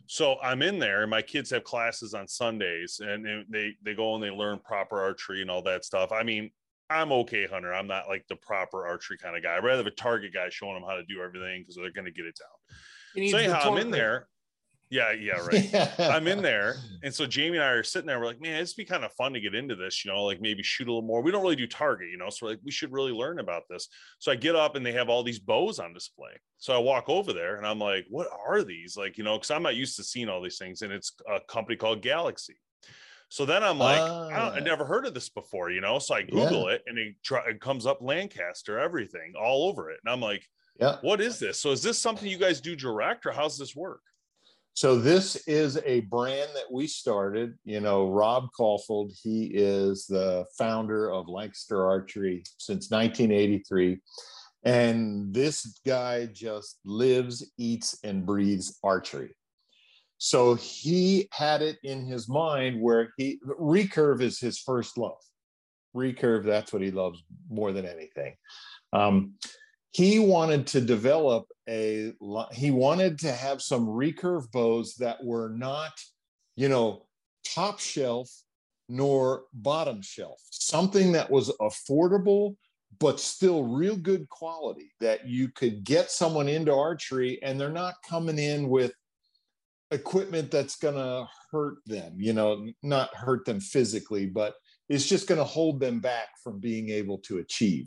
E: So I'm in there, and my kids have classes on Sundays, and they they go and they learn proper archery and all that stuff. I mean, I'm okay, Hunter. I'm not like the proper archery kind of guy. I'd rather have a target guy showing them how to do everything because they're going to get it down. So anyhow, I'm in there. Yeah, yeah, right. Yeah. I'm in there. And so Jamie and I are sitting there. We're like, man, it'd be kind of fun to get into this, you know, like maybe shoot a little more. We don't really do target, you know, so we're like, we should really learn about this. So I get up and they have all these bows on display. So I walk over there and I'm like, what are these? Like, you know, because I'm not used to seeing all these things. And it's a company called Galaxy. So then I'm like, uh, I, don't, I never heard of this before, you know? So I Google yeah. it and it, try, it comes up Lancaster, everything all over it. And I'm like, yeah, what is this? So is this something you guys do direct, or how's this work?
F: So this is a brand that we started. You know, Rob Caulfield, he is the founder of Lancaster Archery since nineteen eighty-three. And this guy just lives, eats, and breathes archery. So he had it in his mind where he, recurve is his first love. Recurve, that's what he loves more than anything. Um, he wanted to develop a, he wanted to have some recurve bows that were not, you know, top shelf nor bottom shelf. Something that was affordable, but still real good quality, that you could get someone into archery and they're not coming in with equipment that's going to hurt them, you know, not hurt them physically, but it's just going to hold them back from being able to achieve.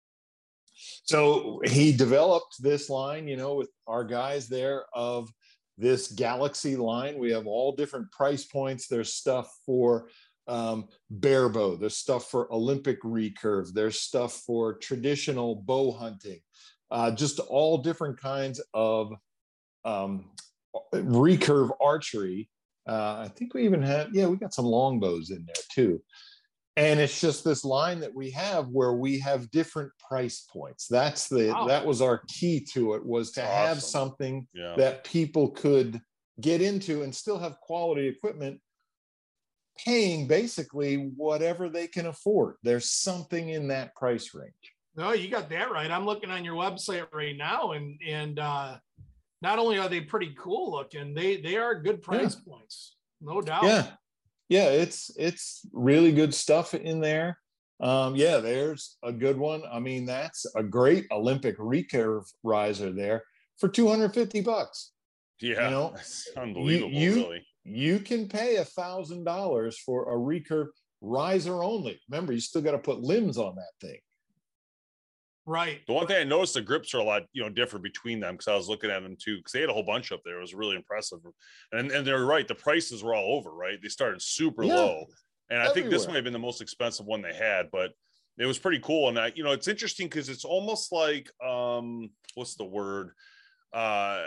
F: So he developed this line, you know, with our guys there, of this Galaxy line. We have all different price points. There's stuff for um, bare bow. There's stuff for Olympic recurve. There's stuff for traditional bow hunting. Uh, just all different kinds of um, recurve archery. Uh, I think we even had, yeah, we got some longbows in there too. And it's just this line that we have where we have different price points. That's the, wow. that was our key to it, was to awesome. have something yeah. that people could get into and still have quality equipment, paying basically whatever they can afford. There's something in that price range.
G: No, you got that right. I'm looking on your website right now, and, and uh, not only are they pretty cool looking, they, they are good price yeah. points. No doubt.
F: Yeah. Yeah, it's it's really good stuff in there. Um, yeah, there's a good one. I mean, that's a great Olympic recurve riser there for two hundred fifty bucks.
E: Yeah,
F: you know,
E: that's unbelievable.
F: You, you,
E: really,
F: you can pay a thousand dollars for a recurve riser only. Remember, you still got to put limbs on that thing.
G: Right.
E: The one thing I noticed, the grips are a lot, you know, different between them, because I was looking at them too, because they had a whole bunch up there. It was really impressive. And and they're right, the prices were all over, right? They started super yeah. low. And I Everywhere. think this might have been the most expensive one they had, but it was pretty cool. And I, you know, it's interesting because it's almost like, um, what's the word? Uh,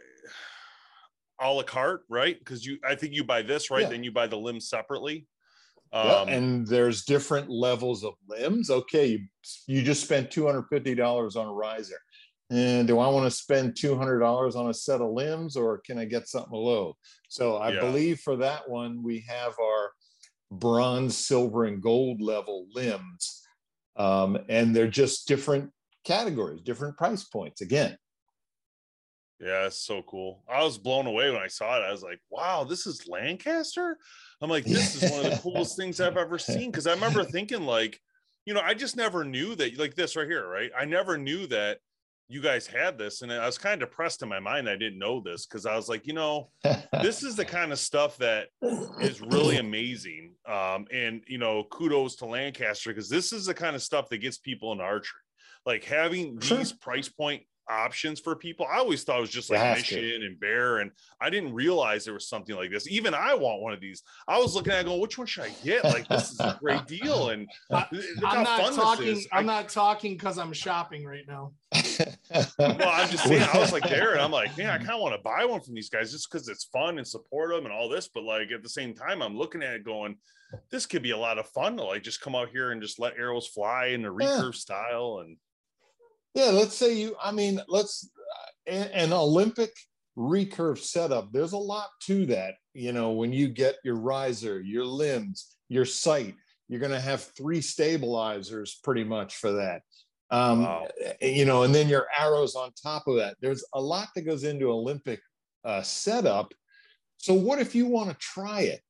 E: a la carte, right? Because you, I think you buy this, right? Yeah. Then you buy the limbs separately.
F: Um, yeah, and there's different levels of limbs. Okay, you, you just spent two hundred fifty dollars on a riser. And do I want to spend two hundred dollars on a set of limbs, or can I get something low? So I yeah. believe for that one, we have our bronze, silver, and gold level limbs. Um, and they're just different categories, different price points again.
E: Yeah, it's so cool. I was blown away when I saw it. I was like, wow, this is Lancaster? I'm like, this is one of the coolest things I've ever seen. Because I remember thinking, like, you know, I just never knew that, like this right here, right? I never knew that you guys had this. And I was kind of depressed in my mind I didn't know this, because I was like, you know, this is the kind of stuff that is really amazing. Um, and, you know, kudos to Lancaster, because this is the kind of stuff that gets people into archery. Like having these sure. price point options for people. I always thought it was just like Mission to. and Bear, and I didn't realize there was something like this. Even I want one of these. I was looking at it going, which one should I get? Like, this is a great deal. And
G: I, I'm not talking I'm I, not talking because I'm shopping right now.
E: Well, I'm just saying, I was like there, and I'm like, man, I kind of want to buy one from these guys just because it's fun and support them and all this. But like at the same time, I'm looking at it going, this could be a lot of fun to like just come out here and just let arrows fly in the recurve yeah. style. And
F: yeah, let's say you, I mean, let's, uh, an, an Olympic recurve setup, there's a lot to that. You know, when you get your riser, your limbs, your sight, you're going to have three stabilizers pretty much for that. Um, wow. You know, and then your arrows on top of that. There's a lot that goes into Olympic uh, setup So what if you want to try it?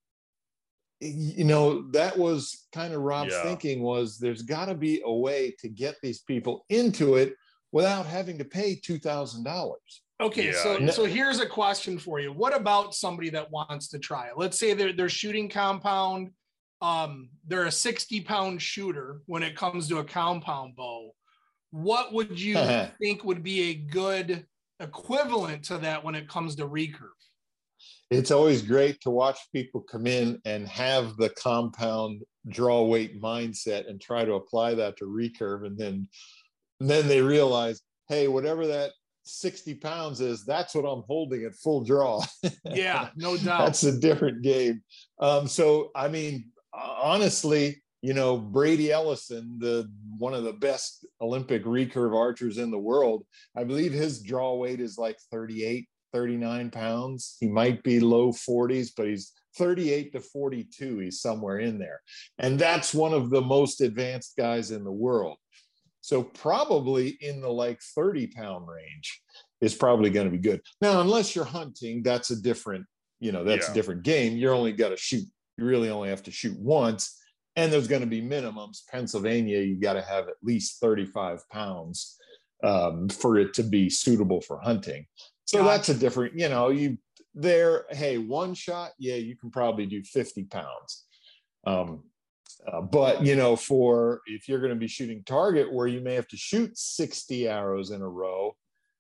F: You know, that was kind of Rob's
E: Yeah.
F: thinking, was there's got to be a way to get these people into it without having to pay two thousand dollars.
G: Okay,
E: Yeah,
G: so
E: yeah.
G: so here's a question for you. What about somebody that wants to try it? Let's say they're they're shooting compound. Um, they're a sixty pound shooter when it comes to a compound bow. What would you think would be a good equivalent to that when it comes to recurve?
F: It's always great to watch people come in and have the compound draw weight mindset and try to apply that to recurve. And then, and then they realize, hey, whatever that sixty pounds is, that's what I'm holding at full draw.
G: Yeah, no doubt.
F: That's a different game. Um, so, I mean, honestly, you know, Brady Ellison, the one of the best Olympic recurve archers in the world, I believe his draw weight is like thirty-eight, thirty-nine pounds. He might be low forties, but he's thirty-eight to forty-two. He's somewhere in there. And that's one of the most advanced guys in the world. So probably in the like thirty pound range is probably going to be good. Now, unless you're hunting, that's a different, you know, that's
E: Yeah.
F: a different game. You're only got to shoot. You really only have to shoot once. And there's going to be minimums. Pennsylvania, you got to have at least thirty-five pounds um, for it to be suitable for hunting. So
G: Gotcha.
F: that's a different, you know, you there, hey, one shot, yeah, you can probably do fifty pounds. Um, uh, but, you know, for if you're going to be shooting target where you may have to shoot sixty arrows in a row,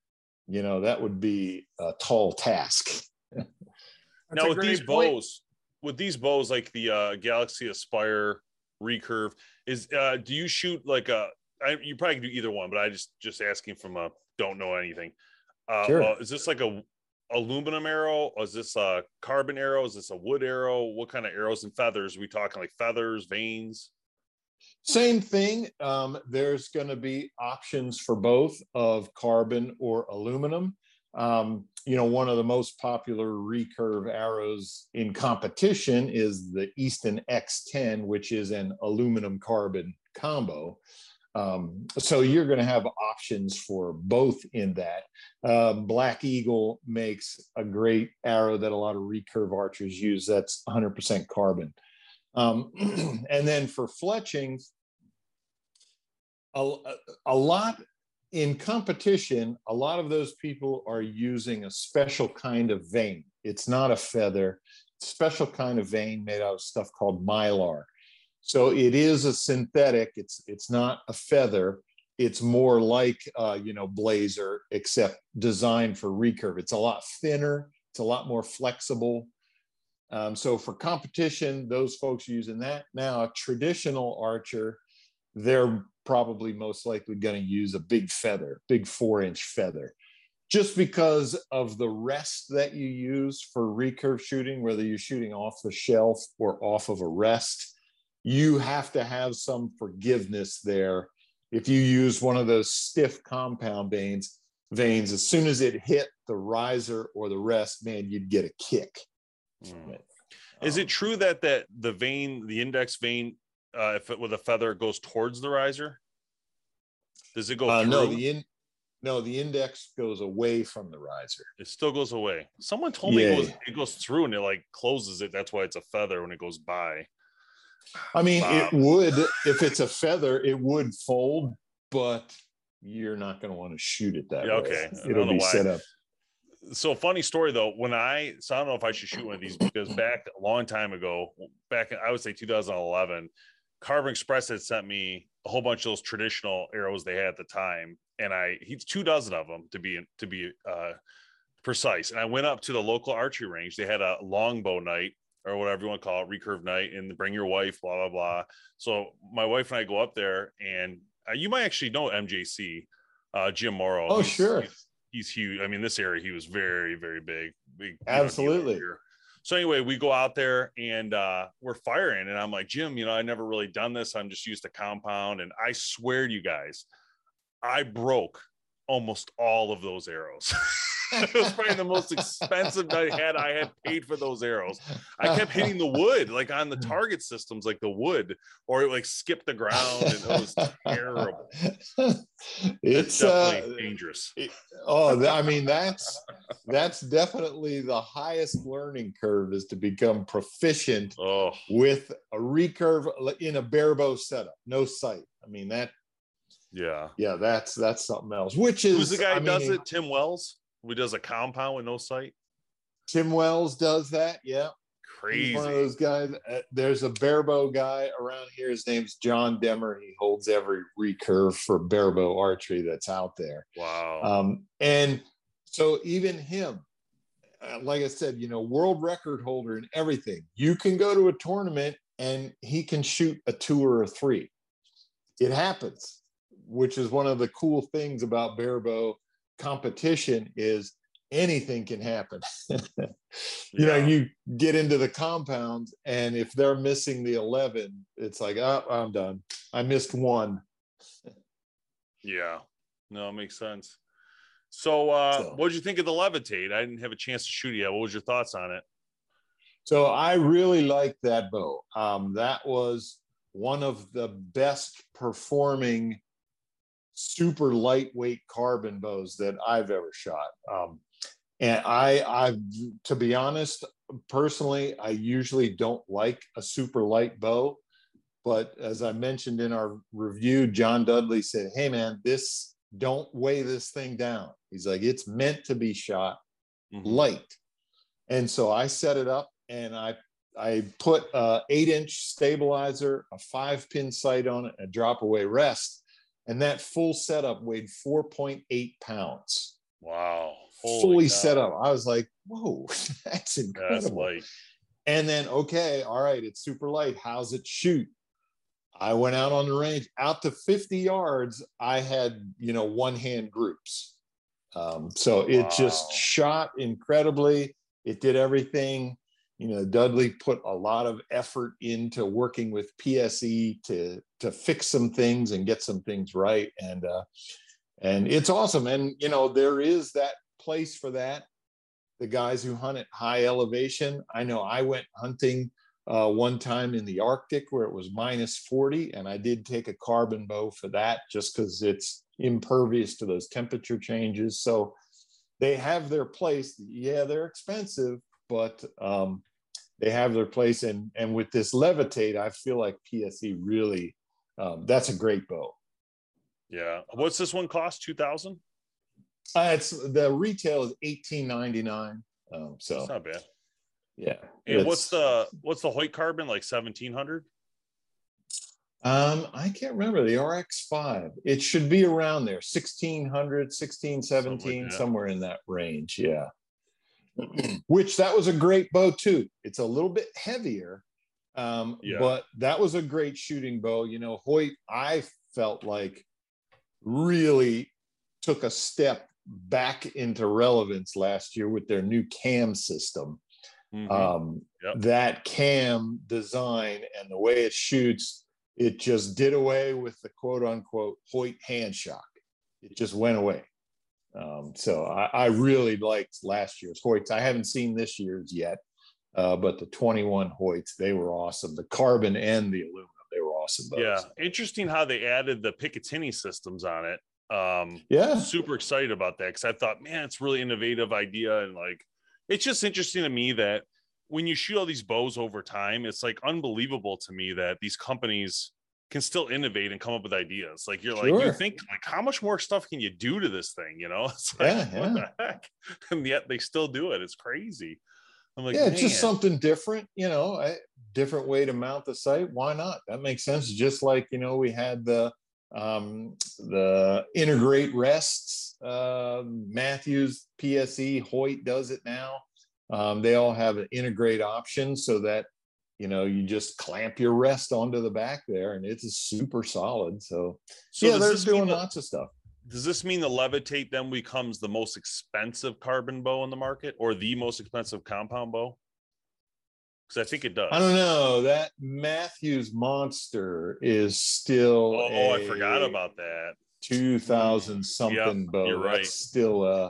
F: you know, that would be a tall task.
G: That's
E: Now
G: a
E: with
G: great
E: these
G: point.
E: bows, with these bows like the uh, Galaxy Aspire recurve, is uh, do you shoot like a? I, you probably can do either one, but I just just asking from a don't know anything. Uh,
F: Sure.
E: uh, is this like a aluminum arrow? Or is this a carbon arrow? Is this a wood arrow? What kind of arrows and feathers? Are we talking like feathers, vanes?
F: Same thing. Um, there's going to be options for both of carbon or aluminum. Um, you know, one of the most popular recurve arrows in competition is the Easton X ten, which is an aluminum carbon combo. Um, so you're going to have options for both in that. Uh, Black Eagle makes a great arrow that a lot of recurve archers use. That's one hundred percent carbon. Um, and then for fletchings, a, a lot in competition, a lot of those people are using a special kind of vane. It's not a feather, it's a special kind of vane made out of stuff called mylar. So it is a synthetic. It's it's not a feather. It's more like uh, you know, blazer, except designed for recurve. It's a lot thinner. It's a lot more flexible. Um, so for competition, those folks are using that. Now, a traditional archer, they're probably most likely going to use a big feather, big four-inch feather, just because of the rest that you use for recurve shooting, whether you're shooting off the shelf or off of a rest. You have to have some forgiveness there. If you use one of those stiff compound veins, veins, as soon as it hit the riser or the rest, man, you'd get a kick.
E: Mm. Is it true that that the vein, the index vein, uh, if it with a feather goes towards the riser? Does it go
F: Uh,
E: through?
F: no, the in, no, the index goes away from the riser.
E: It still goes away. Someone told me
F: Yeah.
E: it goes, it goes through and it like closes it. That's why it's a feather when it goes by.
F: I mean,
E: Wow.
F: it would, if it's a feather, it would fold, but you're not going to want to shoot it that
E: Yeah,
F: way.
E: okay. I don't
F: It'll
E: know
F: be
E: why.
F: set up.
E: So funny story though, when I, so I don't know if I should shoot one of these because back a long time ago, back in, I would say two thousand eleven, Carbon Express had sent me a whole bunch of those traditional arrows they had at the time. And I, he's two dozen of them to be, to be uh, precise. And I went up to the local archery range. They had a longbow night or whatever you want to call it, recurve night, and bring your wife, blah, blah, blah. So my wife and I go up there and uh, you might actually know M J C, uh, Jim Morrow.
F: Oh,
E: He's-
F: sure.
E: He's, he's huge. I mean, this area, he was very, very big. big
F: Absolutely.
E: You know, so anyway, we go out there and uh, we're firing. And I'm like, Jim, you know, I never really done this. I'm just used to compound. And I swear to you guys, I broke almost all of those arrows. It was probably the most expensive I had. I had paid for those arrows. I kept hitting the wood, like on the target systems, like the wood, or it like skipped the ground, and it was terrible.
F: It's
E: definitely
F: uh,
E: dangerous.
F: It, oh, I mean, that's that's definitely the highest learning curve, is to become proficient
E: oh.
F: with a recurve in a bare bow setup, no sight. I mean, that.
E: Yeah,
F: yeah, that's that's something else. Which is
E: who's the guy
F: I
E: who does
F: mean,
E: it? Tim Wells, who does a compound with no sight.
F: Tim Wells does that. Yeah,
E: crazy.
F: He's one of those guys. Uh, there's a barebow guy around here. His name's John Demmer. He holds every recurve for barebow archery that's out there.
E: Wow.
F: Um, and so even him, uh, like I said, you know, world record holder and everything. You can go to a tournament and he can shoot a two or a three. It happens. Which is one of the cool things about barebow competition, is anything can happen. you yeah. know, you get into the compounds, and if they're missing the eleven, it's like, oh, I'm done. I missed one.
E: Yeah, no, it makes sense. So, uh,
F: so
E: what did you think of the Levitate? I didn't have a chance to shoot it yet. What was your thoughts on it?
F: So I really liked that bow. Um, that was one of the best performing super lightweight carbon bows that I've ever shot. Um, and I, I, to be honest, personally, I usually don't like a super light bow, but as I mentioned in our review, John Dudley said, "Hey man, this, don't weigh this thing down." He's like, "It's meant to be shot mm-hmm. light." And so I set it up, and I, I put a eight inch stabilizer, a five pin sight on it, a drop away rest. And that full setup weighed four point eight pounds.
E: Wow. Holy
F: Fully
E: cow.
F: set up. I was like, whoa, that's incredible.
E: That's light.
F: And then, okay, all right, it's super light. How's it shoot? I went out on the range. Out to fifty yards, I had, you know, one-hand groups. Um, so it wow. just shot incredibly. It did everything. You know, Dudley put a lot of effort into working with P S E to to fix some things and get some things right, and uh, and it's awesome. And you know, there is that place for that. The guys who hunt at high elevation. I know I went hunting uh, one time in the Arctic where it was minus forty, and I did take a carbon bow for that, just because it's impervious to those temperature changes. So they have their place. Yeah, they're expensive, but um, they have their place. And, and with this Levitate, I feel like P S E really, um, that's a great bow.
E: Yeah. What's this one cost? two thousand?
F: Uh, it's the retail is eighteen ninety-nine. Um, so
E: that's not bad.
F: Yeah.
E: And what's the, what's the Hoyt carbon, like seventeen hundred?
F: Um, I can't remember the R X five. It should be around there. sixteen hundred, sixteen, seventeen, like somewhere in that range. Yeah. Which that was a great bow too. It's a little bit heavier, um, yeah. but that was a great shooting bow. You know, Hoyt, I felt like really took a step back into relevance last year with their new cam system. Mm-hmm. Um, yep. That cam design and the way it shoots, it just did away with the quote unquote Hoyt hand shock. It just went away. Um, so I, I really liked last year's Hoyts. I haven't seen this year's yet, uh, but the twenty-one Hoyts, they were awesome. The carbon and the aluminum, they were awesome bows.
E: Yeah, interesting how they added the Picatinny systems on it. Um,
F: yeah,
E: super excited about that because I thought, man, it's a really innovative idea, and like, it's just interesting to me that when you shoot all these bows over time, it's like unbelievable to me that these companies can still innovate and come up with ideas. Like you're sure. like, you think like, how much more stuff can you do to this thing? You know, it's like,
F: yeah,
E: what
F: yeah.
E: the heck? And yet they still do it. It's crazy. I'm like,
F: yeah, it's
E: man.
F: just something different, you know, a different way to mount the sight. Why not? That makes sense. Just like, you know, we had the, um, the integrate rests, uh, Matthews, P S E, Hoyt does it now. Um, they all have an integrate option so that, you know, you just clamp your rest onto the back there and it's super solid. So, so yeah, they're doing the, lots of stuff.
E: Does this mean the Levitate then becomes the most expensive carbon bow in the market or the most expensive compound bow? Because I think it does.
F: I don't know. That Matthews Monster is still
E: Oh, I forgot about that.
F: two thousand something
E: yep,
F: bow.
E: You're right.
F: That's still uh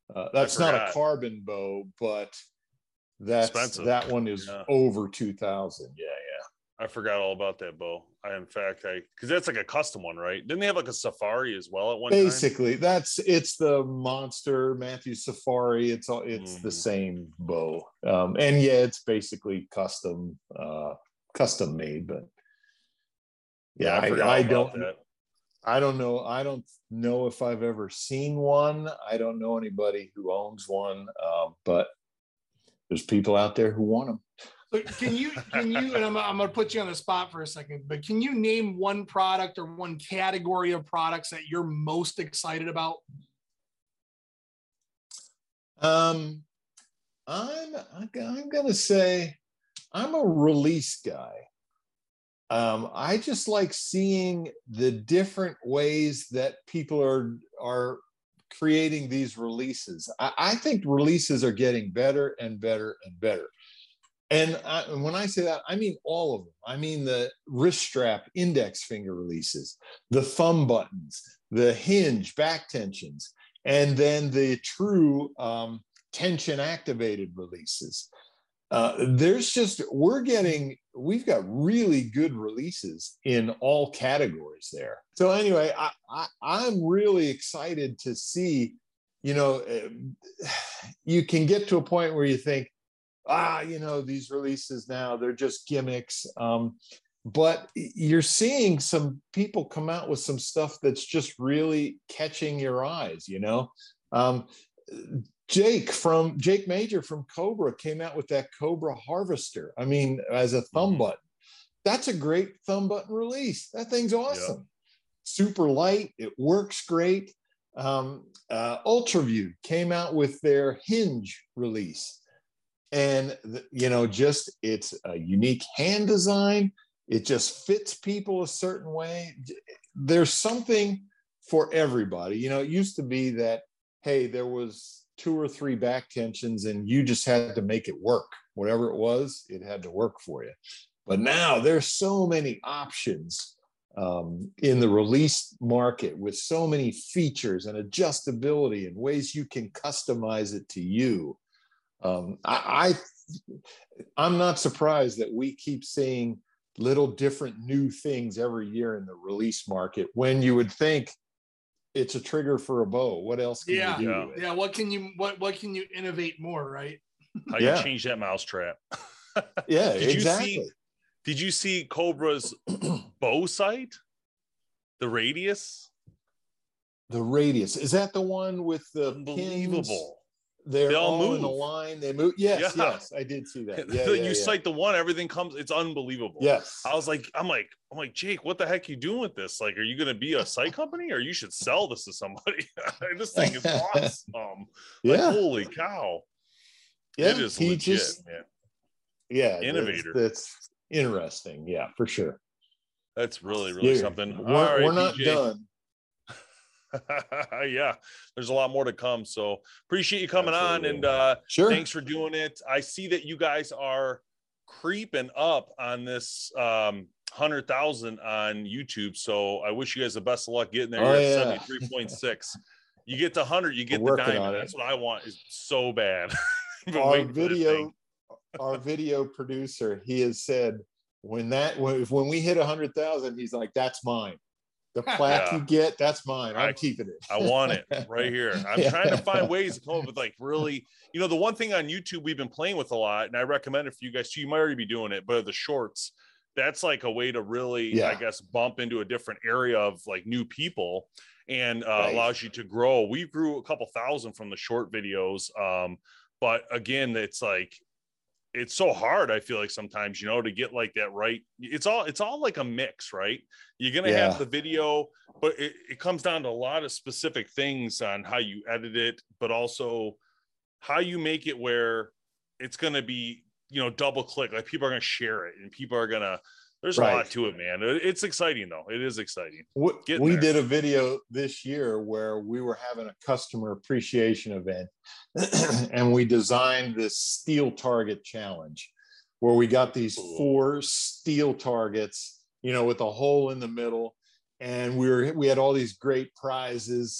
F: Uh, that's not a carbon bow, but that's
E: Expensive.
F: that one is yeah. over two thousand. Yeah, yeah.
E: I forgot all about that bow. I, in fact, I because that's like a custom one, right? Didn't they have like a Safari as well at one
F: Basically,
E: time?
F: that's it's the Monster Matthews Safari. It's all it's mm. the same bow, um, and yeah, it's basically custom, uh, custom made. But yeah,
E: yeah I,
F: I, I don't.
E: That.
F: I don't know. I don't know if I've ever seen one. I don't know anybody who owns one, uh, but there's people out there who want them.
G: So can you, can you, and I'm, I'm going to put you on the spot for a second, but can you name one product or one category of products that you're most excited about?
F: Um, I'm, I'm going to say I'm a release guy. Um, I just like seeing the different ways that people are are creating these releases. I, I think releases are getting better and better and better. And, I, and when I say that, I mean all of them. I mean the wrist strap index finger releases, the thumb buttons, the hinge back tensions, and then the true um, tension activated releases. Uh, there's just, we're getting, we've got really good releases in all categories there. So anyway, I, I, I'm really excited to see, you know, you can get to a point where you think, ah, you know, these releases now, they're just gimmicks. Um, but you're seeing some people come out with some stuff that's just really catching your eyes, you know? Um, Jake from Jake Major from Cobra came out with that Cobra Harvester. I mean, as a thumb mm-hmm. button, that's a great thumb button release. That thing's awesome. Yeah. Super light. It works great. Um, uh, UltraView came out with their hinge release, and the, you know, just it's a unique hand design. It just fits people a certain way. There's something for everybody. You know, it used to be that, hey, there was two or three back tensions and you just had to make it work. Whatever it was, it had to work for you. But now there's so many options um, in the release market with so many features and adjustability and ways you can customize it to you. Um, I, I, I'm not surprised that we keep seeing little different new things every year in the release market when you would think, it's a trigger for a bow. What else can
G: yeah,
F: you do?
G: Yeah. yeah. What can you what what can you innovate more, right?
E: How
F: yeah.
E: you change that mousetrap.
F: yeah,
E: did
F: exactly.
E: You see, did you see Cobra's bow sight? The radius?
F: The radius. Is that the one with the
E: unbelievable?
F: Pins? They're
E: they all,
F: all
E: move
F: in a line. They move. Yes, yeah. yes, I did see that. Yeah,
E: you
F: yeah, yeah.
E: sight the one, everything comes. It's unbelievable.
F: Yes.
E: I was like, I'm like, I'm like, Jake, what the heck are you doing with this? Like, are you going to be a sight company, or you should sell this to somebody? This thing is awesome. Like,
F: yeah.
E: holy cow!
F: Yeah,
E: it is legit,
F: just,
E: man.
F: Yeah,
E: innovator.
F: That's, that's interesting. Yeah, for sure.
E: That's really, really
F: yeah.
E: something.
F: We're,
E: All right,
F: we're not
E: P J.
F: done.
E: Yeah, there's a lot more to come, so appreciate you coming Absolutely. on, and uh
F: sure,
E: thanks for doing it. I see that you guys are creeping up on this um one hundred thousand on YouTube, so I wish you guys the best of luck getting there.
F: Oh,
E: You're
F: yeah.
E: at seventy-three point six. You get to one hundred, you get the diamond. That's what I want, is so bad.
F: Our video our video producer, he has said when that when, when we hit one hundred thousand, he's like, that's mine. The plaque yeah. you get, that's mine. I'm I, keeping it.
E: I want it right here. I'm
F: yeah.
E: trying to find ways to come up with like really, you know, the one thing on YouTube we've been playing with a lot, and I recommend it for you guys too. You might already be doing it, but the shorts, that's like a way to really, yeah. I guess, bump into a different area of like new people, and uh, right. allows you to grow. We grew a couple thousand from the short videos. Um, but again, it's like, it's so hard. I feel like sometimes, you know, to get like that right. It's all, it's all like a mix, right? You're going to yeah. have the video, but it, it comes down to a lot of specific things on how you edit it, but also how you make it where it's going to be, you know, double click, like people are going to share it and people are going to, there's right. a lot to it, man. It's exciting though. It is exciting.
F: Getting we there. did a video this year where we were having a customer appreciation event and we designed this steel target challenge where we got these four steel targets, you know, with a hole in the middle. And we were, we had all these great prizes.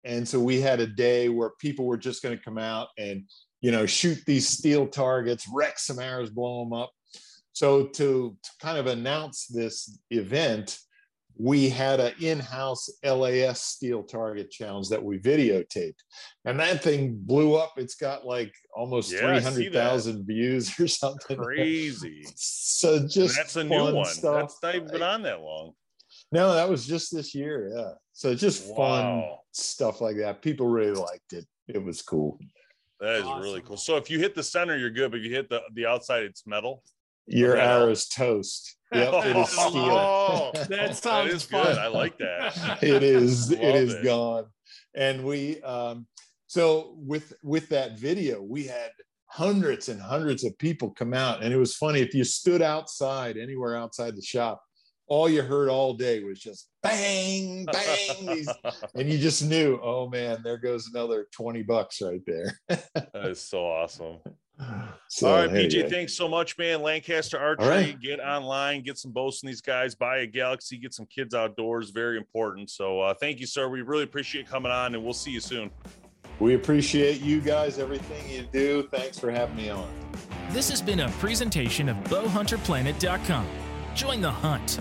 F: And so we had a day where people were just going to come out and, you know, shoot these steel targets, wreck some arrows, blow them up. So to, to kind of announce this event, we had an in-house L A S steel target challenge that we videotaped, and that thing blew up. It's got like almost yeah, three hundred thousand views or something.
E: Crazy.
F: So just
E: and that's a new one.
F: Stuff.
E: That's not even been on that long.
F: No, that was just this year. Yeah. So just
E: wow.
F: fun stuff like that. People really liked it. It was cool.
E: That is awesome. Really cool. So if you hit the center, you're good, but if you hit the, the outside, it's metal.
F: Your arrow's toast. Yep, it is steel.
E: Oh,
G: that sounds
E: that is
G: fun.
E: good. I like that.
F: It is.
E: Love
F: it is
E: it.
F: gone. And we, um, so with with that video, we had hundreds and hundreds of people come out, and it was funny. If you stood outside, anywhere outside the shop, all you heard all day was just bang, bang, these, and you just knew, oh man, there goes another twenty bucks right there.
E: That is so awesome.
F: So,
E: all right, B J,
F: anyway.
E: Thanks so much, man. Lancaster Archery,
F: right.
E: Get online, get some bows from these guys, buy a Galaxy, get some kids outdoors. Very important. So uh, thank you, sir. We really appreciate coming on, and we'll see you soon.
F: We appreciate you guys, everything you do. Thanks for having me on.
D: This has been a presentation of bow hunter planet dot com. Join the hunt.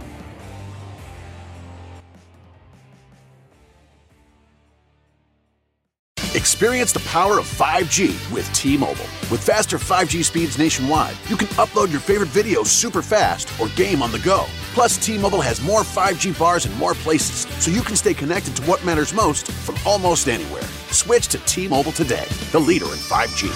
A: Experience the power of five G with T-Mobile. With faster five G speeds nationwide, you can upload your favorite videos super fast or game on the go. Plus, T-Mobile has more five G bars in more places, so you can stay connected to what matters most from almost anywhere. Switch to T-Mobile today, the leader in five G.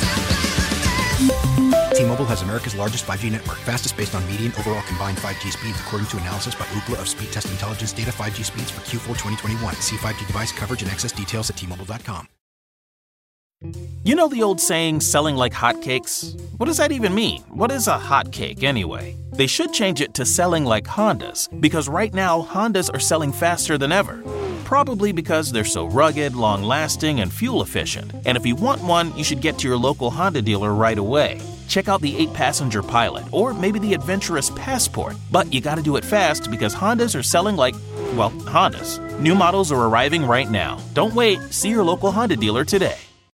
B: T-Mobile has America's largest five G network, fastest based on median overall combined five G speeds, according to analysis by Ookla of Speed Test Intelligence data. five G speeds for Q four twenty twenty-one. See five G device coverage and access details at T Mobile dot com.
C: You know the old saying, selling like hotcakes? What does that even mean? What is a hotcake anyway? They should change it to selling like Hondas, because right now Hondas are selling faster than ever. Probably because they're so rugged, long-lasting, and fuel-efficient. And if you want one, you should get to your local Honda dealer right away. Check out the eight-passenger Pilot, or maybe the adventurous Passport. But you gotta do it fast, because Hondas are selling like, well, Hondas. New models are arriving right now. Don't wait. See your local Honda dealer today.